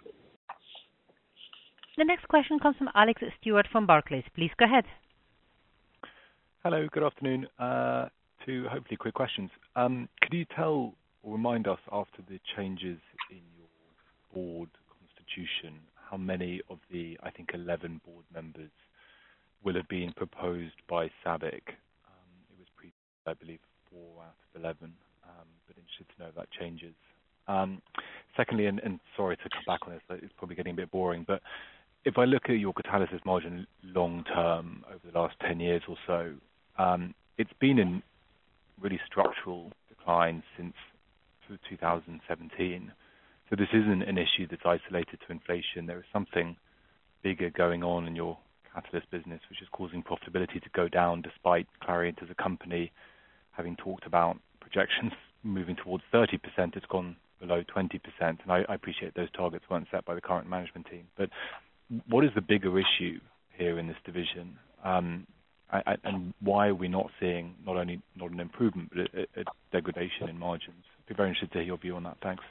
The next question comes from Alex Stewart from Barclays. Please go ahead. Hello, good afternoon. Uh, two hopefully quick questions. Um, could you tell or remind us, after the changes in your board constitution, how many of the, I think, eleven board members will have been proposed by SABIC? Um, it was pre, I believe, four out of eleven, um, but interested to know if that changes. Um, secondly, and, and sorry to come back on this, it's probably getting a bit boring, but if I look at your catalysis margin long term over the last ten years or so, um, it's been in really structural decline since two thousand seventeen. So this isn't an issue that's isolated to inflation. There is something bigger going on in your catalyst business, which is causing profitability to go down despite Clariant as a company having talked about projections moving towards thirty percent. It's gone below twenty percent. And I, I appreciate those targets weren't set by the current management team. But what is the bigger issue here in this division? Um, I, I, and why are we not seeing not only not an improvement, but a, a degradation in margins? I'd be very interested to hear your view on that. Thanks.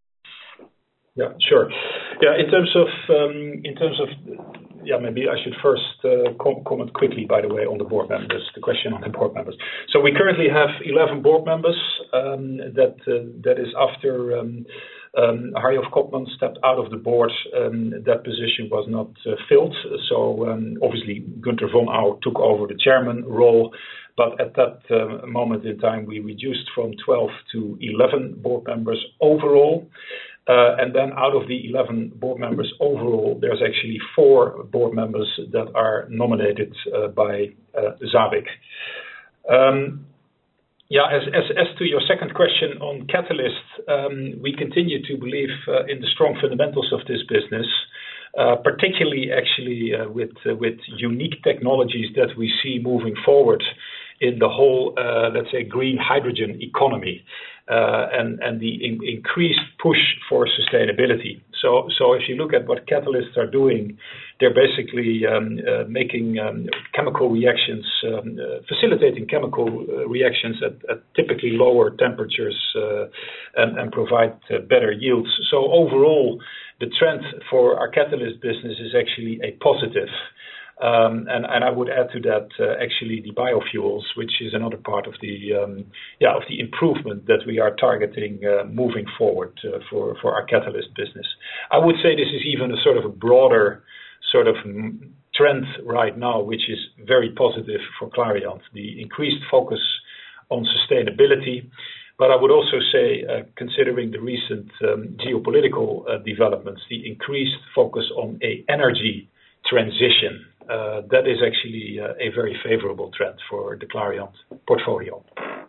Yeah, sure. Yeah, in terms of, um, in terms of, yeah, maybe I should first uh, com- comment quickly, by the way, on the board members, the question on the board members. So we currently have eleven board members. Um, that uh, that is after um, um, Harjov Kopman stepped out of the board. Um, that position was not uh, filled. So um, obviously Günther von Au took over the chairman role. But at that uh, moment in time, we reduced from twelve to eleven board members overall. Uh, and then out of the eleven board members overall, there's actually four board members that are nominated uh, by uh, SABIC. Um, yeah, as, as, as to your second question on Catalyst, um, we continue to believe uh, in the strong fundamentals of this business, uh, particularly actually uh, with, uh, with unique technologies that we see moving forward in the whole, uh, let's say, green hydrogen economy. Uh, and, and the in, increased push for sustainability. So, so if you look at what catalysts are doing, they're basically um, uh, making um, chemical reactions, um, uh, facilitating chemical uh, reactions at, at typically lower temperatures uh, and, and provide uh, better yields. So overall, the trend for our catalyst business is actually a positive. Um, and, and I would add to that uh, actually the biofuels, which is another part of the um, yeah of the improvement that we are targeting uh, moving forward uh, for for our catalyst business. I would say this is even a sort of a broader sort of trend right now, which is very positive for Clariant. The increased focus on sustainability. But I would also say, uh, considering the recent um, geopolitical uh, developments, the increased focus on a energy transition. Uh, that is actually uh, a very favorable trend for the Clariant portfolio.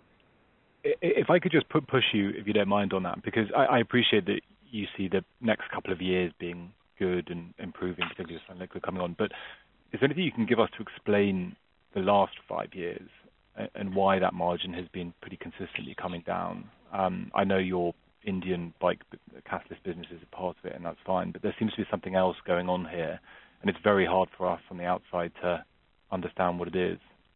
If I could just put, push you, if you don't mind, on that, because I, I appreciate that you see the next couple of years being good and improving, particularly with Sunliquid coming on. But is there anything you can give us to explain the last five years and, and why that margin has been pretty consistently coming down? Um, I know your Indian bike catalyst business is a part of it, and that's fine. But there seems to be something else going on here. And it's very hard for us on the outside to understand what it is.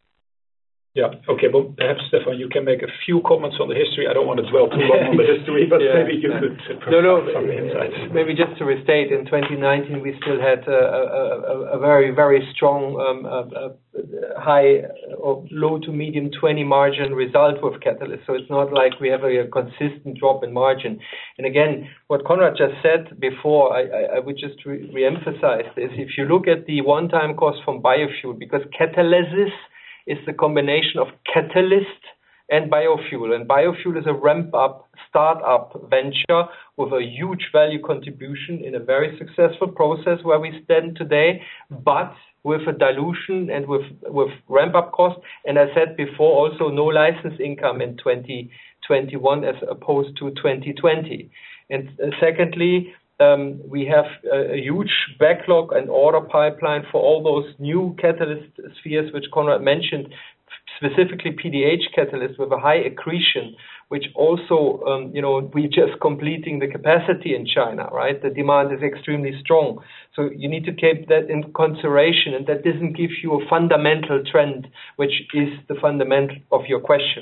Yeah, okay, well, perhaps, Stefan, you can make a few comments on the history. I don't want to dwell too long on the history, but yeah, maybe you yeah. could uh, provide no, no, some insights. Maybe just to restate, in twenty nineteen, we still had a, a, a very, very strong um, a, a high or low to medium twenty margin result with Catalyst. So it's not like we have a, a consistent drop in margin. And again, what Conrad just said before, I, I, I would just re- re-emphasize this. If you look at the one-time cost from biofuel, because catalysis is the combination of catalyst and biofuel. And biofuel is a ramp-up, start-up venture with a huge value contribution in a very successful process where we stand today, but with a dilution and with, with ramp-up cost. And I said before, also no license income in twenty twenty-one as opposed to twenty twenty. And uh, secondly, Um, we have a, a huge backlog and order pipeline for all those new catalyst spheres, which Conrad mentioned, specifically P D H catalysts with a high accretion, which also, um, you know, we're just completing the capacity in China, right? The demand is extremely strong. So you need to keep that in consideration, and that doesn't give you a fundamental trend, which is the fundamental of your question.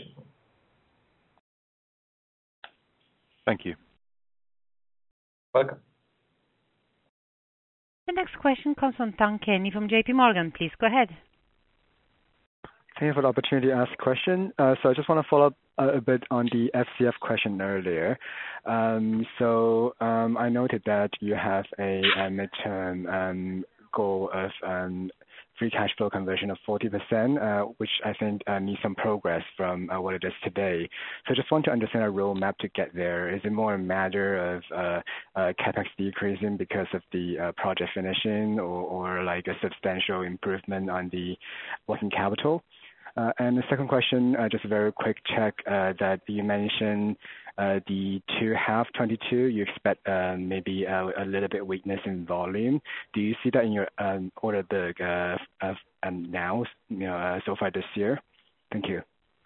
Thank you. Welcome. The next question comes from Tang Kenny from J P Morgan. Please go ahead. Thank you for the opportunity to ask a question. Uh, so I just want to follow up a, a bit on the F C F question earlier. Um, so um, I noted that you have a, a midterm um, goal of um, free cash flow conversion of forty percent, uh, which I think uh, needs some progress from uh, what it is today. So I just want to understand a roadmap to get there. Is it more a matter of uh, uh, CapEx decreasing because of the uh, project finishing, or, or like a substantial improvement on the working capital? Uh, and the second question, uh, just a very quick check uh, that you mentioned uh, the two half twenty-two, you expect uh, maybe a, a little bit weakness in volume. Do you see that in your um, order book uh, uh, um, now, you know, uh, so far this year? Thank you.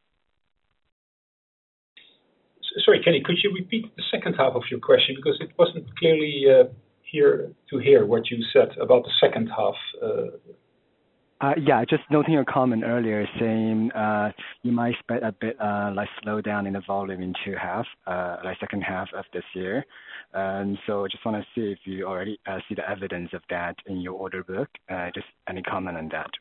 Sorry, Kenny, could you repeat the second half of your question, because it wasn't clearly uh, here to hear what you said about the second half. Uh, Uh, yeah, just noting your comment earlier saying uh, you might expect a bit uh, like slowdown in the volume in two half, uh, like second half of this year. Um, so I just want to see if you already uh, see the evidence of that in your order book. Uh, just any comment on that?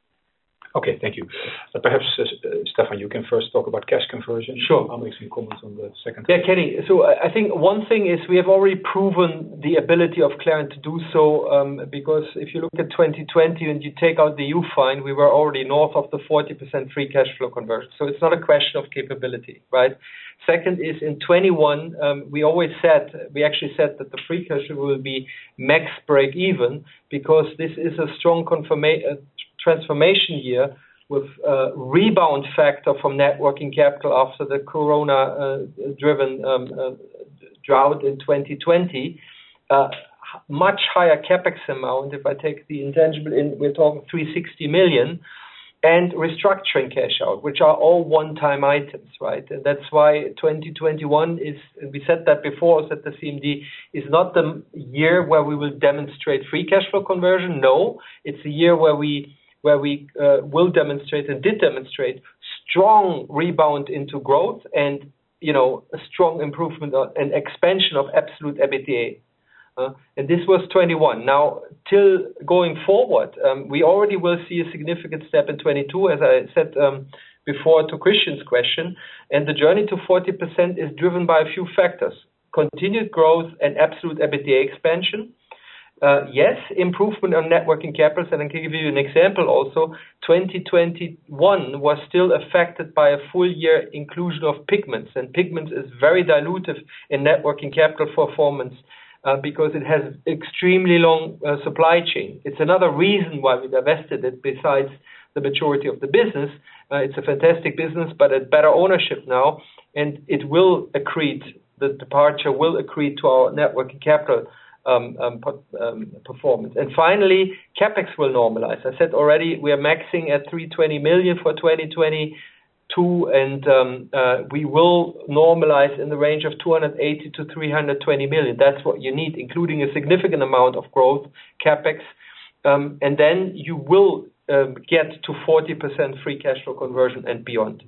Okay, thank you. Uh, perhaps, uh, Stefan, you can first talk about cash conversion. Sure. I'll make some comments on the second. Yeah, Kenny. So I think one thing is we have already proven the ability of Clariant to do so, um, because if you look at twenty twenty and you take out the U-Fine, we were already north of the forty percent free cash flow conversion. So it's not a question of capability, right? Second is in twenty-one, um, we always said, we actually said that the free cash flow will be max break even, because this is a strong confirmation. transformation year with a rebound factor from net working capital after the corona-driven uh, um, uh, drought in twenty twenty. Uh, much higher CapEx amount. If I take the intangible in, we're talking three hundred sixty million, and restructuring cash out, which are all one-time items, right? And that's why twenty twenty-one is, we said that before, at the C M D, is not the year where we will demonstrate free cash flow conversion. No, it's a year where we where we uh, will demonstrate and did demonstrate strong rebound into growth and, you know, a strong improvement and expansion of absolute EBITDA. Uh, and this was twenty-one. Now, till going forward, um, we already will see a significant step in twenty-two, as I said um, before to Christian's question. And the journey to forty percent is driven by a few factors: continued growth and absolute EBITDA expansion. Uh, yes, improvement on net working capital, and I can give you an example also. twenty twenty-one was still affected by a full year inclusion of pigments, and pigments is very dilutive in net working capital performance uh, because it has extremely long uh, supply chain. It's another reason why we divested it, besides the maturity of the business. Uh, it's a fantastic business, but at better ownership now, and it will accrete, the departure will accrete to our net working capital Um, um, um, performance. And finally, CapEx will normalize. I said already we are maxing at three hundred twenty million for twenty twenty-two, and um, uh, we will normalize in the range of two hundred eighty to three hundred twenty million. That's what you need, including a significant amount of growth CapEx. Um, and then you will um, get to forty percent free cash flow conversion and beyond.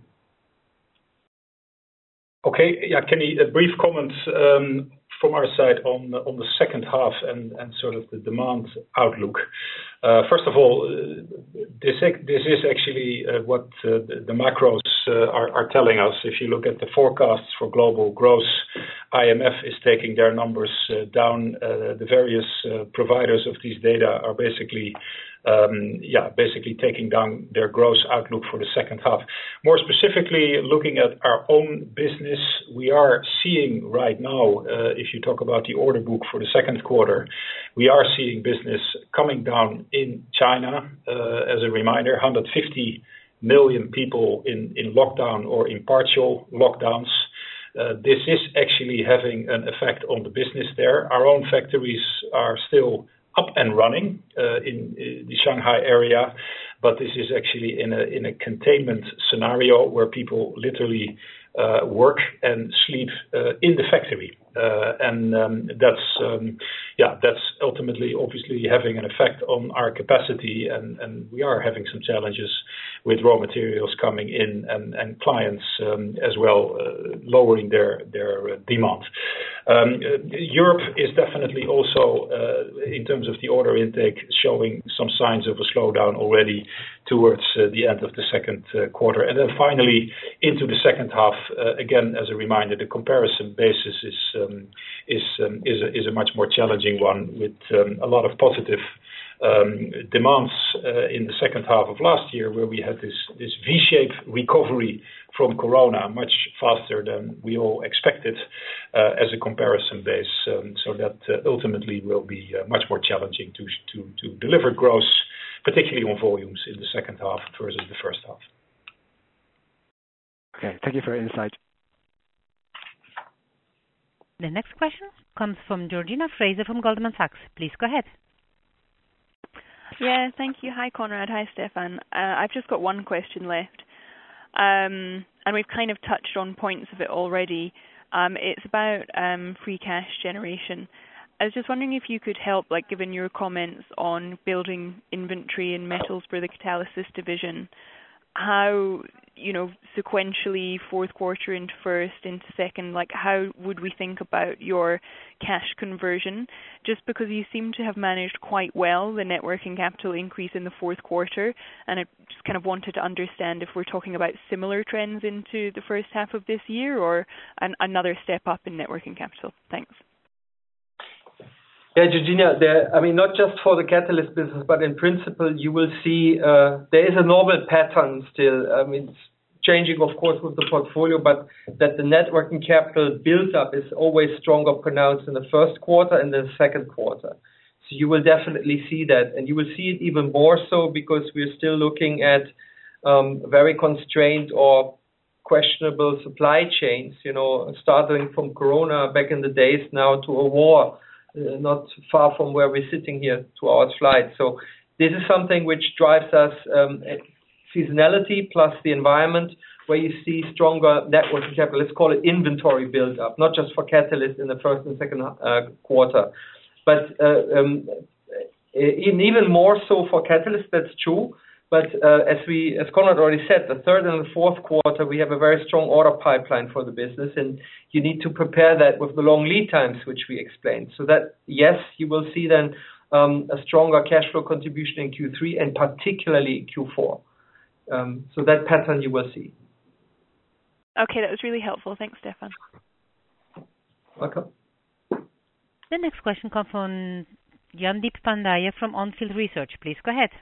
Okay, yeah, Kenny, a brief comment um, from our side on on the second half and, and sort of the demand outlook. Uh, first of all, uh, this this is actually uh, what uh, the, the macros uh, are, are telling us. If you look at the forecasts for global growth, I M F is taking their numbers uh, down. Uh, the various uh, providers of these data are basically Um, yeah, basically taking down their growth outlook for the second half. More specifically, looking at our own business, we are seeing right now, uh, if you talk about the order book for the second quarter, we are seeing business coming down in China. Uh, as a reminder, one hundred fifty million people in, in lockdown or in partial lockdowns. Uh, this is actually having an effect on the business there. Our own factories are still up and running uh, in, in the Shanghai area, but this is actually in a in a containment scenario where people literally uh, work and sleep uh, in the factory, uh, and um, that's um, yeah that's ultimately obviously having an effect on our capacity, and, and we are having some challenges with raw materials coming in and, and clients um, as well uh, lowering their their uh, demand. Um, Europe is definitely also, uh, in terms of the order intake, showing some signs of a slowdown already towards uh, the end of the second uh, quarter. And then finally, into the second half, uh, again, as a reminder, the comparison basis is um, is um, is, a, is a much more challenging one with um, a lot of positive um, demands uh, in the second half of last year, where we had this, this V-shaped recovery from Corona much faster than we all expected uh, as a comparison base. Um, so that uh, ultimately will be uh, much more challenging to, to, to deliver growth, particularly on volumes in the second half versus the first half. Okay, thank you for your insight. The next question comes from Georgina Fraser from Goldman Sachs. Please go ahead. Yeah, thank you. Hi, Conrad. Hi, Stefan. Uh, I've just got one question left. Um, and we've kind of touched on points of it already. Um, it's about um, free cash generation. I was just wondering if you could help, like, given your comments on building inventory in metals for the Catalysis division, how, you know, sequentially fourth quarter into first into second, like how would we think about your cash conversion? Just because you seem to have managed quite well the net working capital increase in the fourth quarter, and I just kind of wanted to understand if we're talking about similar trends into the first half of this year or an, another step up in net working capital. Thanks. Yeah, Georgina, there, I mean, not just for the catalyst business, but in principle, you will see uh, there is a normal pattern still. I mean, it's changing, of course, with the portfolio, but that the net working capital build-up is always stronger pronounced in the first quarter and the second quarter. So you will definitely see that, and you will see it even more so because we're still looking at um, very constrained or questionable supply chains, you know, starting from Corona back in the days now to a war. Uh, not far from where we're sitting here, two hours flight. So this is something which drives us um, seasonality plus the environment where you see stronger net working capital. Let's call it inventory build up, not just for catalyst in the first and second uh, quarter, but uh, um, even more so for catalyst. That's true. But uh, as we, as Conrad already said, the third and the fourth quarter, we have a very strong order pipeline for the business, and you need to prepare that with the long lead times, which we explained. So that, yes, you will see then um, a stronger cash flow contribution in Q three and particularly in Q four. Um, so that pattern you will see. Okay, that was really helpful. Thanks, Stefan. Welcome. The next question comes from Jaideep Pandya from On Field Research. Please go ahead.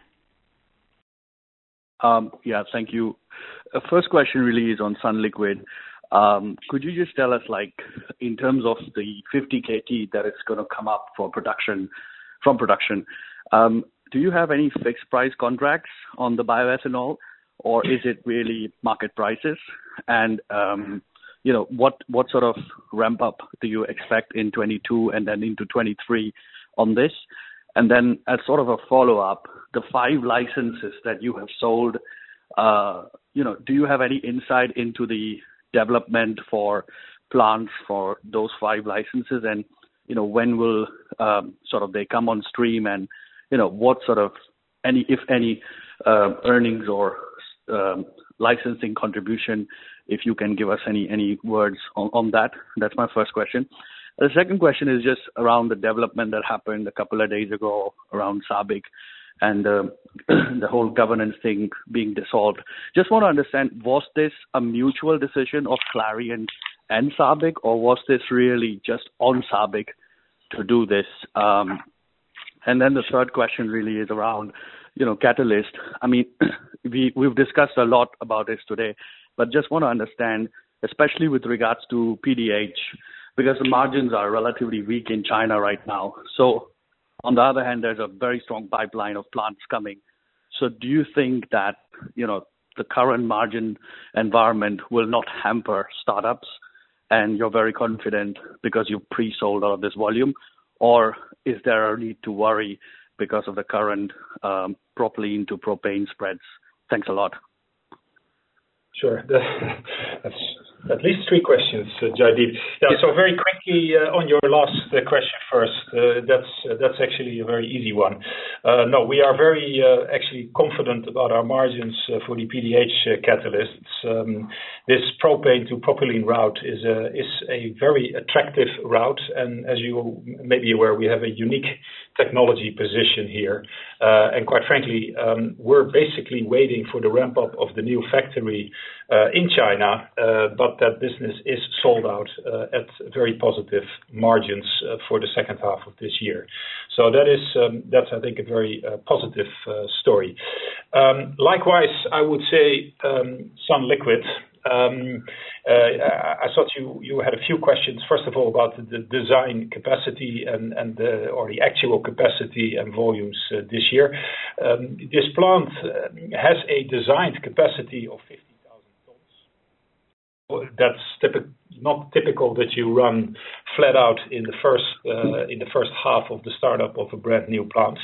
Um, yeah, thank you. Uh, first question really is on sunliquid. Um, could you just tell us, like, in terms of the fifty kilotons that is going to come up for production, from production, um, do you have any fixed price contracts on the bioethanol, or is it really market prices? And, um, you know, what, what sort of ramp up do you expect in twenty-two and then into twenty-three on this? And then as sort of a follow-up, the five licenses that you have sold, uh, you know, do you have any insight into the development for plants for those five licenses? And, you know, when will um, sort of they come on stream, and, you know, what sort of any, if any, uh, earnings or um, licensing contribution, if you can give us any, any words on, on that? That's my first question. The second question is just around the development that happened a couple of days ago around SABIC and uh, the whole governance thing being dissolved. Just want to understand, was this a mutual decision of Clariant and SABIC, or was this really just on SABIC to do this? Um, and then the third question really is around, you know, catalyst. I mean, we, we've discussed a lot about this today, but just want to understand, especially with regards to P D H, because the margins are relatively weak in China right now. So on the other hand, there's a very strong pipeline of plants coming. So do you think that, you know, the current margin environment will not hamper startups, and you're very confident because you've pre-sold all of this volume? Or is there a need to worry because of the current um, propylene to propane spreads? Thanks a lot. Sure. That's at least three questions, uh, Jaideep. Yeah, so very quickly uh, on your last uh, question first. Uh, that's uh, that's actually a very easy one. Uh, no, we are very uh, actually confident about our margins uh, for the P D H uh, catalysts. Um, this propane to propylene route is a is a very attractive route, and as you may be aware, we have a unique technology position here. Uh, and quite frankly, um, we're basically waiting for the ramp up of the new factory uh, in China, uh, but that business is sold out uh, at very positive margins uh, for the second half of this year. So that is, um, that's, I think, a very uh, positive uh, story. Um, likewise, I would say um, Sunliquid. Um, uh, I thought you, you had a few questions. First of all, about the design capacity and, and the, or the actual capacity and volumes uh, this year. Um, this plant uh, has a designed capacity of fifty thousand tons. That's typical. Not typical that you run flat out in the first uh, in the first half of the startup of a brand new plant.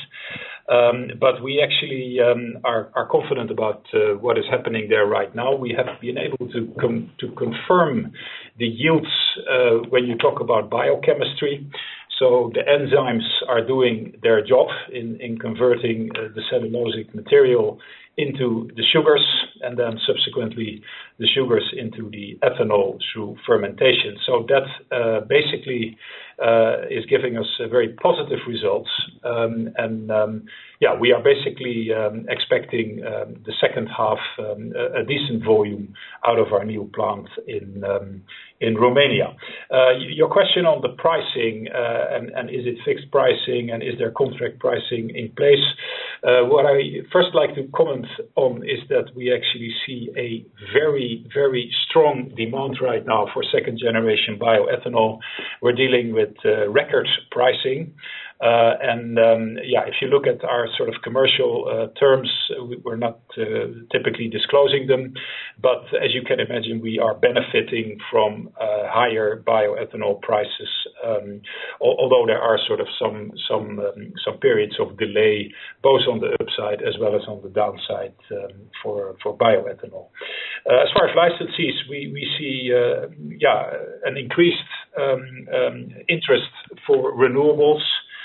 Um, but we actually um, are, are confident about uh, what is happening there right now. We have been able to com- to confirm the yields uh, when you talk about biochemistry. So the enzymes are doing their job in, in converting uh, the cellulosic material into the sugars, and then subsequently the sugars into the ethanol through fermentation. So that uh, basically uh, is giving us uh, very positive results. Um, and um, yeah, we are basically um, expecting um, the second half um, a, a decent volume out of our new plant in um, in Romania. Uh, your question on the pricing uh, and, and is it fixed pricing and is there contract pricing in place? Uh, what I first like to comment on is that we actually see a very, very strong demand right now for second generation bioethanol. We're dealing with uh, record pricing. Uh, and um, yeah, if you look at our sort of commercial uh, terms, we're not uh, typically disclosing them. But as you can imagine, we are benefiting from uh, higher bioethanol prices, um, although there are sort of some some um, some periods of delay, both on the upside as well as on the downside um, for for bioethanol. Uh, as far as licensees, we we see uh, yeah an increased um, um, interest for renewables.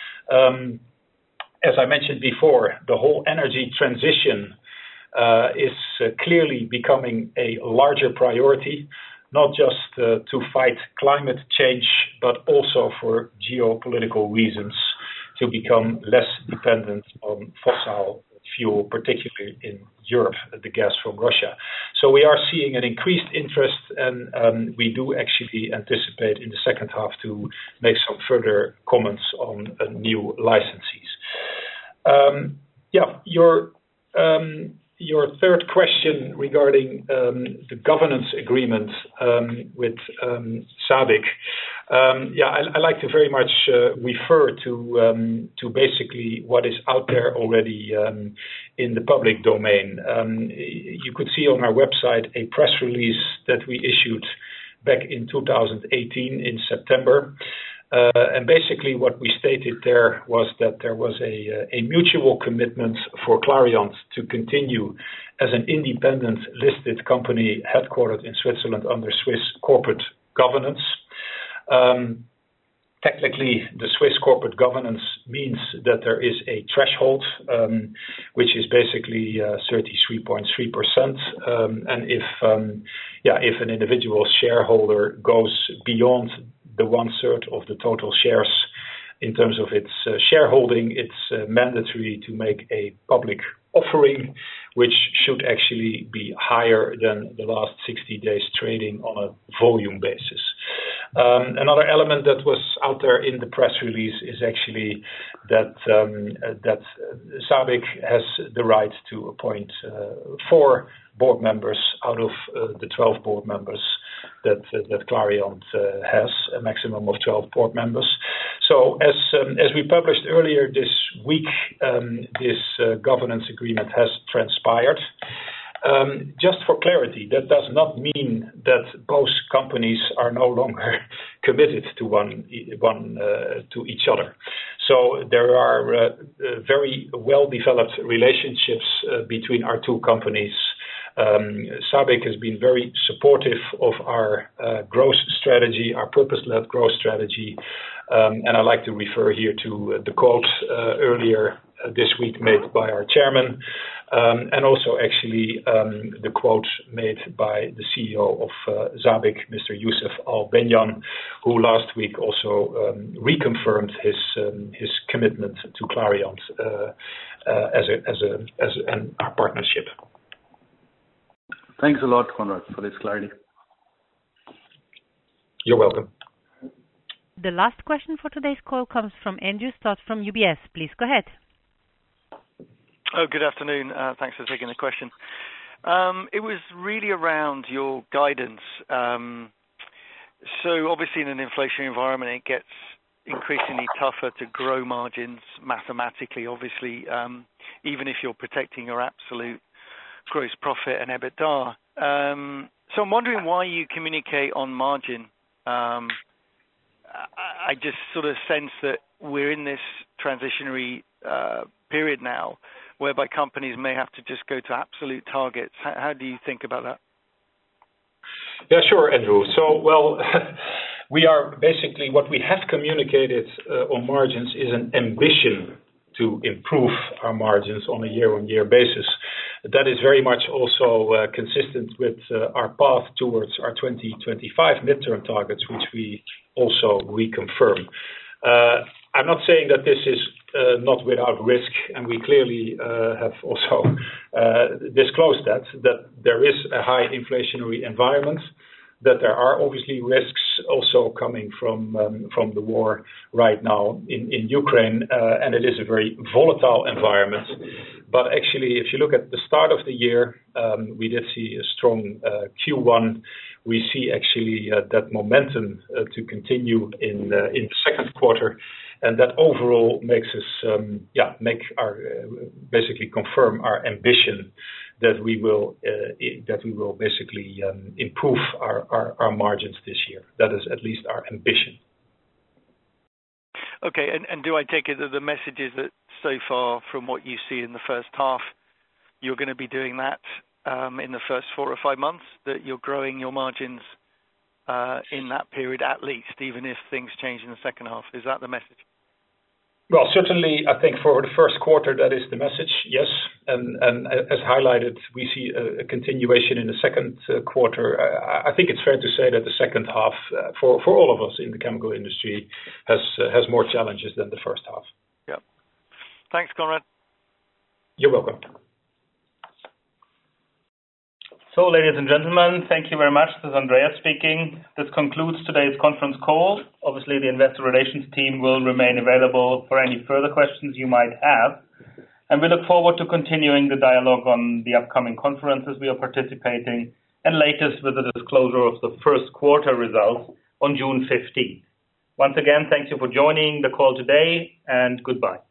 Um, as I mentioned before, the whole energy transition uh, is uh, clearly becoming a larger priority, not just uh, to fight climate change, but also for geopolitical reasons to become less dependent on fossil fuel, particularly in Europe, the gas from Russia. So we are seeing an increased interest, and um, we do actually anticipate in the second half to make some further comments on uh, new licensees. Um, yeah, your um, your third question regarding um, the governance agreement um, with um, SABIC. Um, yeah, I, I like to very much uh, refer to um, to basically what is out there already um, in the public domain. Um, you could see on our website a press release that we issued back in two thousand eighteen in September. Uh, and basically what we stated there was that there was a, a mutual commitment for Clariant to continue as an independent listed company headquartered in Switzerland under Swiss corporate governance. Um, technically, the Swiss corporate governance means that there is a threshold, um, which is basically uh, thirty-three point three percent. Um, and if, um, yeah, if an individual shareholder goes beyond the one third of the total shares in terms of its uh, shareholding, it's uh, mandatory to make a public offering, which should actually be higher than the last sixty days trading on a volume basis. Um, another element that was out there in the press release is actually that um, uh, that SABIC has the right to appoint uh, four board members out of uh, the twelve board members that uh, that Clariant uh, has, a maximum of twelve board members. So as um, as we published earlier this week, um, this uh, governance agreement has transpired. Um, just for clarity, that does not mean that both companies are no longer committed to one one uh, to each other. So there are uh, uh, very well-developed relationships uh, between our two companies. Um, SABIC has been very supportive of our uh, growth strategy, our purpose-led growth strategy, um, and I like to refer here to uh, the quote uh, earlier uh, this week made by our chairman, Um, and also actually um, the quote made by the C E O of uh, SABIC, Mister Youssef Al-Benyan, who last week also um, reconfirmed his um, his commitment to Clariant uh, uh, as a as a as an our partnership. Thanks a lot, Conrad, for this clarity. You're welcome. The last question for today's call comes from Andrew Stott from U B S. Please go ahead. Oh, good afternoon. Uh, thanks for taking the question. Um, it was really around your guidance. Um, so obviously in an inflationary environment, it gets increasingly tougher to grow margins mathematically, obviously, um, even if you're protecting your absolute gross profit and EBITDA. Um, so I'm wondering why you communicate on margin. Um, I, I just sort of sense that we're in this transitionary uh, period now, whereby companies may have to just go to absolute targets. How, how do you think about that? Yeah, sure, Andrew. So, well, we are basically, what we have communicated uh, on margins is an ambition to improve our margins on a year-on-year basis. That is very much also uh, consistent with uh, our path towards our twenty twenty-five midterm targets, which we also reconfirm. Uh, I'm not saying that this is uh, not without risk, and we clearly uh, have also uh, disclosed that, that there is a high inflationary environment, that there are obviously risks also coming from um, from the war right now in, in Ukraine, uh, and it is a very volatile environment. But actually, if you look at the start of the year, um, we did see a strong uh, Q one. We see actually uh, that momentum uh, to continue in uh, in the second quarter, and that overall makes us um, yeah make our uh, basically confirm our ambition that we will uh, that we will basically um, improve our, our, our margins this year. That is at least our ambition. Okay, and, and do I take it that the message is that so far from what you see in the first half, you're going to be doing that um, in the first four or five months, that you're growing your margins uh, in that period at least, even if things change in the second half? Is that the message? Well, certainly, I think for the first quarter, that is the message, yes. And, and as highlighted, we see a, a continuation in the second uh, quarter. I, I think it's fair to say that the second half, uh, for, for all of us in the chemical industry, has uh, has more challenges than the first half. Yeah. Thanks, Conrad. You're welcome. So, ladies and gentlemen, thank you very much. This is Andreas speaking. This concludes today's conference call. Obviously, the investor relations team will remain available for any further questions you might have. And we look forward to continuing the dialogue on the upcoming conferences we are participating, and latest with the disclosure of the first quarter results on June fifteenth. Once again, thank you for joining the call today, and goodbye.